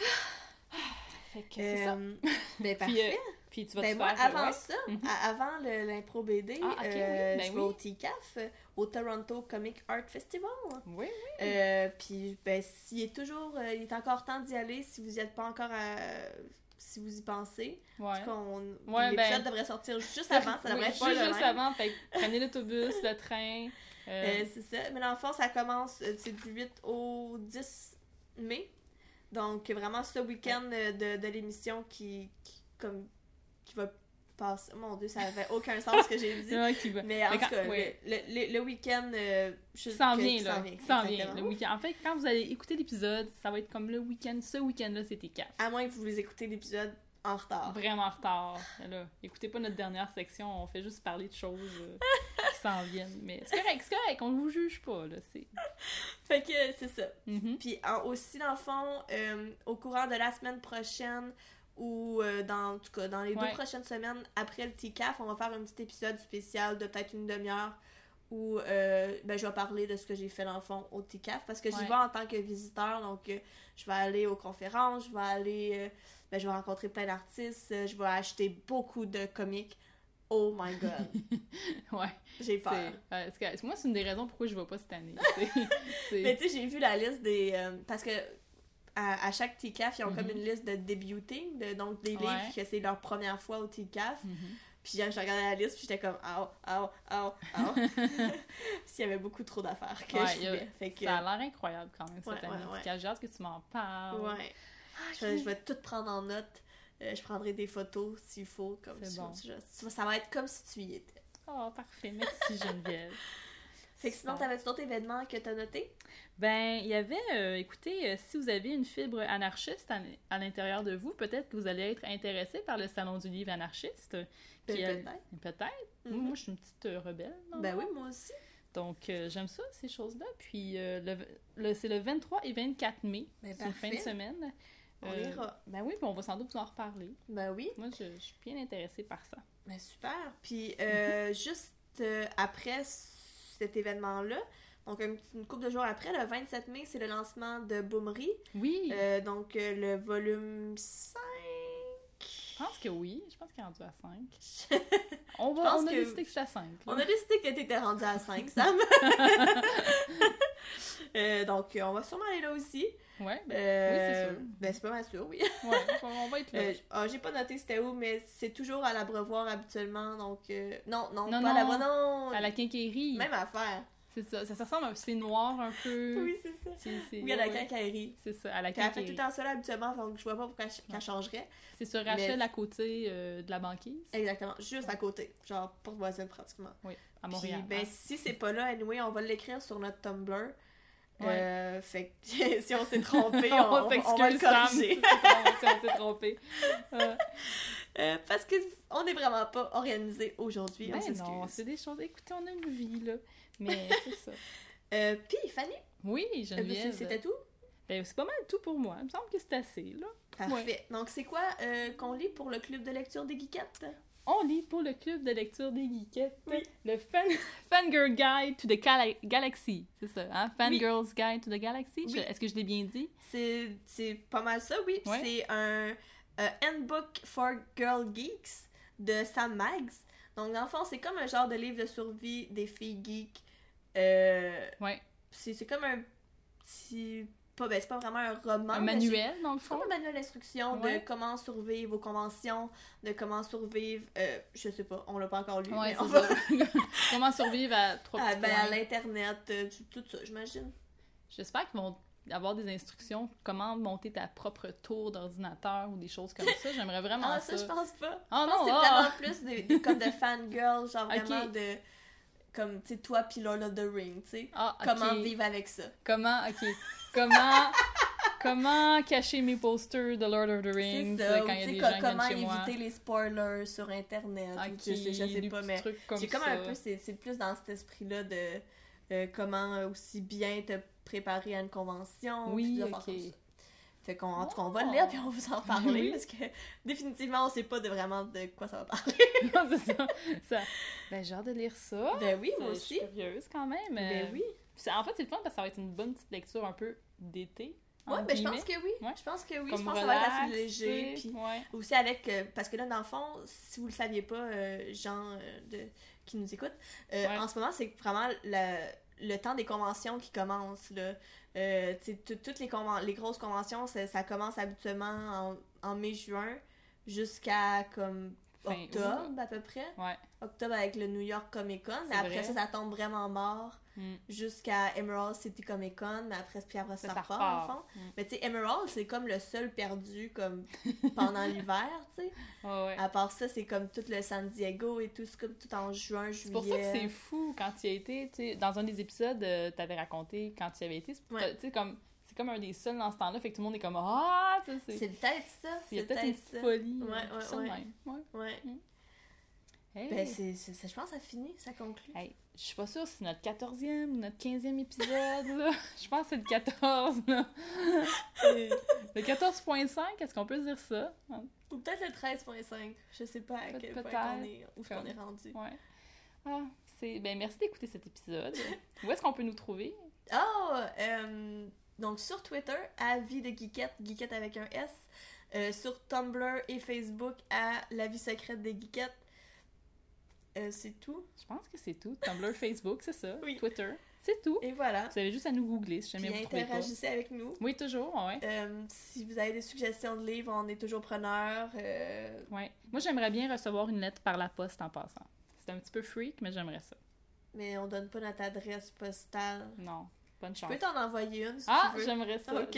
Fait que euh, c'est ça. Ben parfait. Puis, euh, puis tu vas ben te moi, faire... avant ouais. ça, mm-hmm. à, avant le, l'impro B D, ah, okay, euh, oui. ben je oui. vais au T C A F, au Toronto Comic Art Festival. Oui, oui. Euh, puis, ben, s'il est toujours... Euh, il est encore temps d'y aller si vous n'y êtes pas encore à... si vous y pensez. Ouais. On, ouais l'épisode ben, devrait sortir juste avant, ça devrait oui, être pas juste, le juste même. avant, fait que prenez l'autobus, le train. Euh... Euh, c'est ça. Mais dans le fond, ça commence, c'est du huit au dix mai. Donc, vraiment, ce week-end ouais. de, de l'émission qui, qui, comme, qui va passer... Mon Dieu, ça n'avait aucun sens ce que j'ai dit. Ouais, qui va... Mais en Mais tout quand... cas, ouais. le, le, le week-end... Euh, qui s'en vient, là. S'en vient, qui s'en vient, le week-end. En fait, quand vous allez écouter l'épisode, ça va être comme le week-end. Ce week-end-là, c'était quatre. À moins que vous les écoutez l'épisode en retard. Vraiment en retard. Là, écoutez pas notre dernière section, on fait juste parler de choses euh, qui s'en viennent. Mais c'est correct, c'est correct, on ne vous juge pas, là. C'est... Fait que c'est ça. Mm-hmm. Puis en, aussi, dans le fond, euh, au courant de la semaine prochaine, ou euh, dans, en tout cas, dans les ouais. deux prochaines semaines, après le T C A F, on va faire un petit épisode spécial de peut-être une demi-heure où euh, ben, je vais parler de ce que j'ai fait, dans le fond, au T C A F, parce que j'y ouais. vais en tant que visiteur, donc euh, je vais aller aux conférences, je vais aller... Euh, ben, je vais rencontrer plein d'artistes, je vais acheter beaucoup de comics. Oh my god! Ouais. J'ai peur. C'est, euh, c'est, moi, c'est une des raisons pourquoi je ne vais pas cette année. C'est, c'est... Mais tu sais, j'ai vu la liste des... Euh, parce que à, à chaque T C A F, ils ont mm-hmm. comme une liste de debuting, de, donc des livres ouais. que c'est leur première fois au T C A F. Mm-hmm. Puis j'ai regardé la liste, puis j'étais comme « Ow, ow, ow, ow. » Parce qu'il y avait beaucoup trop d'affaires que ouais, je voulais. Fait que... Ça a l'air incroyable quand même, cette ouais, année. Ouais, ouais. J'ai hâte que tu m'en parles. Ouais. Ah, je, vais, je vais tout prendre en note. Euh, je prendrai des photos s'il faut. Comme c'est si, bon. je, ça va être comme si tu y étais. Oh, parfait. Merci, Geneviève. Fait que sinon, t'avais-tu d'autres événements que t'as notés? Ben, il y avait, euh, écoutez, euh, si vous avez une fibre anarchiste à, à l'intérieur de vous, peut-être que vous allez être intéressé par le Salon du livre anarchiste. Qui ben, a... peut-être. Peut-être. Mm-hmm. Moi, moi, je suis une petite euh, rebelle. Ben oui, moi aussi. Donc, euh, j'aime ça, ces choses-là. Puis, euh, le, le, c'est le vingt-trois et vingt-quatre mai. Ben, c'est une fin de semaine. On euh, ira. Ben oui, puis on va sans doute vous en reparler. Ben oui. Moi, je, je suis bien intéressée par ça. Ben super. Puis, euh, mm-hmm. juste euh, après cet événement-là, donc une, une couple de jours après, le vingt-sept mai, c'est le lancement de Boomery. Oui. Euh, donc, euh, le volume cinq... Je pense que oui. Je pense qu'il est rendu à cinq. On, va, pense on a que- décidé que c'est à cinq. là. On a décidé que t'étais rendu à cinq, Sam. Euh, donc, on va sûrement aller là aussi. Ouais, ben, Euh, oui, c'est sûr. Ben, c'est pas mal sûr, oui. Ouais, on va être là. Euh, ah, j'ai pas noté c'était où, mais c'est toujours à l'Abreuvoir habituellement, donc... euh, Non, non, Non, pas à non, l'Abreuvoir, non! À la quincaillerie. Même affaire. C'est ça. Ça, ça ressemble à... C'est noir un peu. Oui, c'est ça. C'est, c'est... Oui, à la ouais, ouais. quincaillerie. C'est ça, à la Puis elle fait tout le quincaillerie. temps ça là, habituellement, donc je vois pas pourquoi elle, qu'elle changerait. C'est sur Rachel à côté euh, de la banquise. Exactement, juste à côté. Genre, porte voisine pratiquement. Oui, à Puis, Montréal. ben, hein. si c'est pas là, anyway, on va l'écrire sur notre Tumblr. Ouais. Euh, fait que si on s'est trompé, on, on on, t'excuse, on va le Sam, corriger. si on si on s'est trompé. Euh, Euh, parce que on est vraiment pas organisé aujourd'hui. ben on s'excuse. non, c'est des choses... Écoutez, on a une vie, là. Mais c'est ça. Euh, Puis, Fanny, Oui, euh, Geneviève. c'était tout? Ben, c'est pas mal tout pour moi. Il me semble que c'est assez, là. Parfait. Donc, c'est quoi euh, qu'on lit pour le club de lecture des geekettes? On lit pour le club de lecture des geekettes Oui. le fan, Fangirl Guide to the Gala- Galaxy. C'est ça, hein? Fangirl's Guide to the Galaxy. Je- Oui. Est-ce que je l'ai bien dit? C'est c'est pas mal ça, oui. Puis Ouais. c'est un euh, handbook for girl geeks de Sam Maggs. Donc, dans le fond, c'est comme un genre de livre de survie des filles geeks. Euh, Ouais. c'est c'est comme un petit... Pas, ben, c'est pas vraiment un roman. Un mais manuel, dans le c'est fond. comme un manuel d'instruction Ouais. de comment survivre aux conventions, de comment survivre... Euh, je sais pas, on l'a pas encore lu, Ouais, mais on c'est va... ça. Comment survivre à trois Ah, petits ben, à points. l'Internet, euh, tout ça, j'imagine. J'espère qu'ils vont avoir des instructions comment monter ta propre tour d'ordinateur ou des choses comme ça. J'aimerais vraiment Ah, ça. ça, je pense pas. Ah Je pense non, que c'est ah! vraiment plus des, des comme de fangirl, genre Ok. vraiment de... Comme, tu sais, toi pis Lord of the Ring, tu sais. Ah, ok. Comment vivre avec ça. Comment, ok. Comment, comment cacher mes posters de Lord of the C'est Rings ça. quand Ou, il y a tu sais, des co- gens qui comment viennent chez moi. éviter les spoilers sur Internet. ou Ok, tu sais, je sais des pas, petits mais trucs comme j'ai comme ça. un peu, c'est c'est plus dans cet esprit-là de euh, comment aussi bien te préparer à une convention. Oui, puis des affaires ok. comme ça. Fait qu'on, en tout cas, on va Oh. le lire puis on va vous en parler Oui. parce que définitivement, on sait pas de vraiment de quoi ça va parler. Non, c'est ça. ça. Ben, j'ai hâte de lire ça. Ben oui, moi Je aussi. suis curieuse quand même. Ben Euh, oui. c'est- En fait, c'est le fun parce que ça va être une bonne petite lecture un peu d'été. Ouais, entre ben je guillemets. pense que oui. Ouais. Je pense que oui. Comme je pense que ça va être assez relax, léger. tu sais. Puis Ouais. aussi avec. euh, parce que là, dans le fond, si vous le saviez pas, euh, gens euh, de, qui nous écoutent, euh, Ouais. en ce moment, c'est vraiment la- le temps des conventions qui commence. Là. Euh, tu sais, tout- toutes les, conven- les grosses conventions, ça, ça commence habituellement en, en mai-juin jusqu'à comme Fin octobre août. à peu près. Ouais. Octobre avec le New York Comic Con. C'est Mais après vrai. ça, ça tombe vraiment mort Mm. jusqu'à Emerald City Comic Con. Mais après, puis après ça, Ça, ça ça repart, dans le repart. fond. Mm. Mais tu sais, Emerald, c'est comme le seul perdu comme pendant l'hiver, tu sais. Ouais, ouais. À part ça, c'est comme tout le San Diego et tout, c'est comme tout en juin, juillet. C'est pour ça que c'est fou quand tu y as été, tu sais, dans un des épisodes, euh, t'avais raconté quand tu y avais été, c'est Ouais. tu sais, comme, c'est comme un des seuls dans ce temps-là, fait que tout le monde est comme « Ah! » tu sais, C'est c'est... peut-être ça. Il y a C'est peut-être une peut-être petite ça. folie. Ouais, euh, ouais, ça de ouais. même. Ouais. Ouais. Hey. Ben, c'est, c'est, c'est- je pense que ça finit, ça conclut. Hey, je suis pas sûre si c'est notre quatorzième ou notre quinzième épisode, là. Je pense que c'est le quatorze, là. Le quatorze point cinq, est-ce qu'on peut dire ça? Ou peut-être le treize point cinq. Je sais pas à Peut- quel point peut-être. on est, où Comme- on est rendu. Ouais. Ah, c'est... Ben, merci d'écouter cet épisode. Où est-ce qu'on peut nous trouver? Oh! euh, donc sur Twitter, à Vie de Geekette, Geekette avec un S. Euh, sur Tumblr et Facebook, à La Vie secrète des Geekettes. Euh, c'est tout. Je pense que c'est tout. Tumblr, Facebook, c'est ça. Oui. Twitter, c'est tout. Et voilà. Vous avez juste à nous googler si jamais Puis vous trouvez pas. interagissez avec nous. Oui, toujours, ouais. Euh, si vous avez des suggestions de livres, on est toujours preneurs. Euh, ouais. Moi, j'aimerais bien recevoir une lettre par la poste en passant. C'est un petit peu freak, mais j'aimerais ça. mais on donne pas notre adresse postale. Non, bonne Je chance. peux t'en envoyer une si Ah, tu veux. j'aimerais ça. Ok.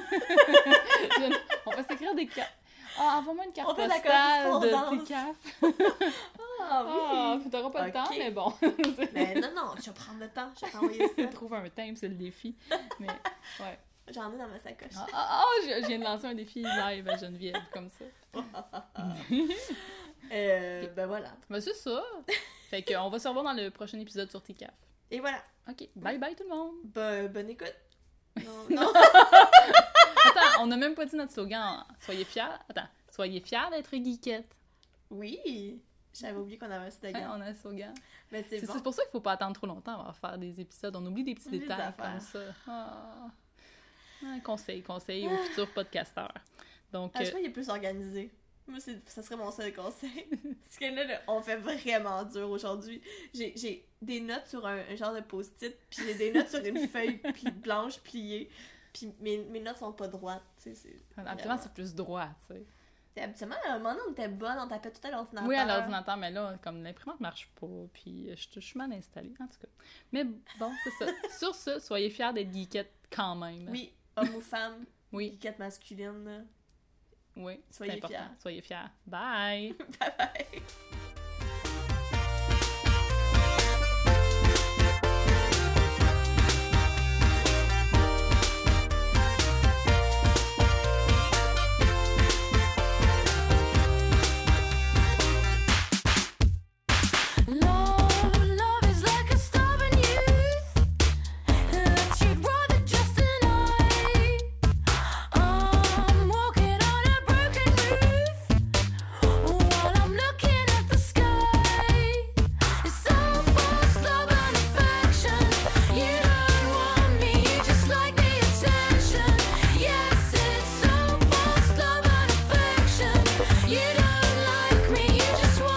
Je- On peut s'écrire des cartes. Ah, envoie-moi une carte On fait de la postale de correspondance. T C A F. Ah Ah, oui! t'auras pas le Ok. temps, mais bon. Mais non, non, je vais prendre le temps. Je vais t'envoyer ça. Trouve un thème, c'est le défi. Mais, ouais. J'en ai dans ma sacoche. Ah, ah, ah, je, je viens de lancer un défi live à Geneviève, comme ça. Euh, ben voilà. Ben, c'est ça. Fait qu'on va se revoir dans le prochain épisode sur T C A F. Et voilà. OK. Bye bye tout le monde. Bo- bonne écoute. Non, non. Attends, on n'a même pas dit notre slogan. Soyez fiers. Attends. Soyez fiers d'être geekette. Oui. J'avais oublié qu'on avait un Hein, slogan. on a un slogan. Mais c'est C'est bon. c'est pour ça qu'il faut pas attendre trop longtemps avant de faire des épisodes. On oublie des petits On oublie des détails affaires. comme ça. Ah. Ah, conseil, conseil aux futurs podcasteurs. Donc, Ah, je euh, crois qu'il est plus organisé. Moi, c'est, ça serait mon seul conseil. Parce que là, là, on fait vraiment dur aujourd'hui. J'ai, j'ai des notes sur un, un genre de post-it, puis j'ai des notes sur une feuille pli- blanche pliée. Puis mes, mes notes sont pas droites, tu sais. C'est Habituellement, vraiment... c'est plus droit, tu sais. C'est habituellement, à un moment donné, on était bonne, on tapait tout à l'ordinateur. Oui, à l'ordinateur, mais là, comme l'imprimante marche pas, puis je, je suis mal installée, en tout cas. Mais bon, c'est ça. Sur ce, soyez fiers d'être geekette quand même. Oui, homme ou femme, oui. geekette masculine. Oui, c'est soyez important. fiers. Soyez fiers. Bye! Bye bye!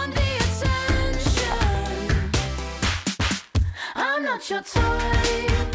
Your toy.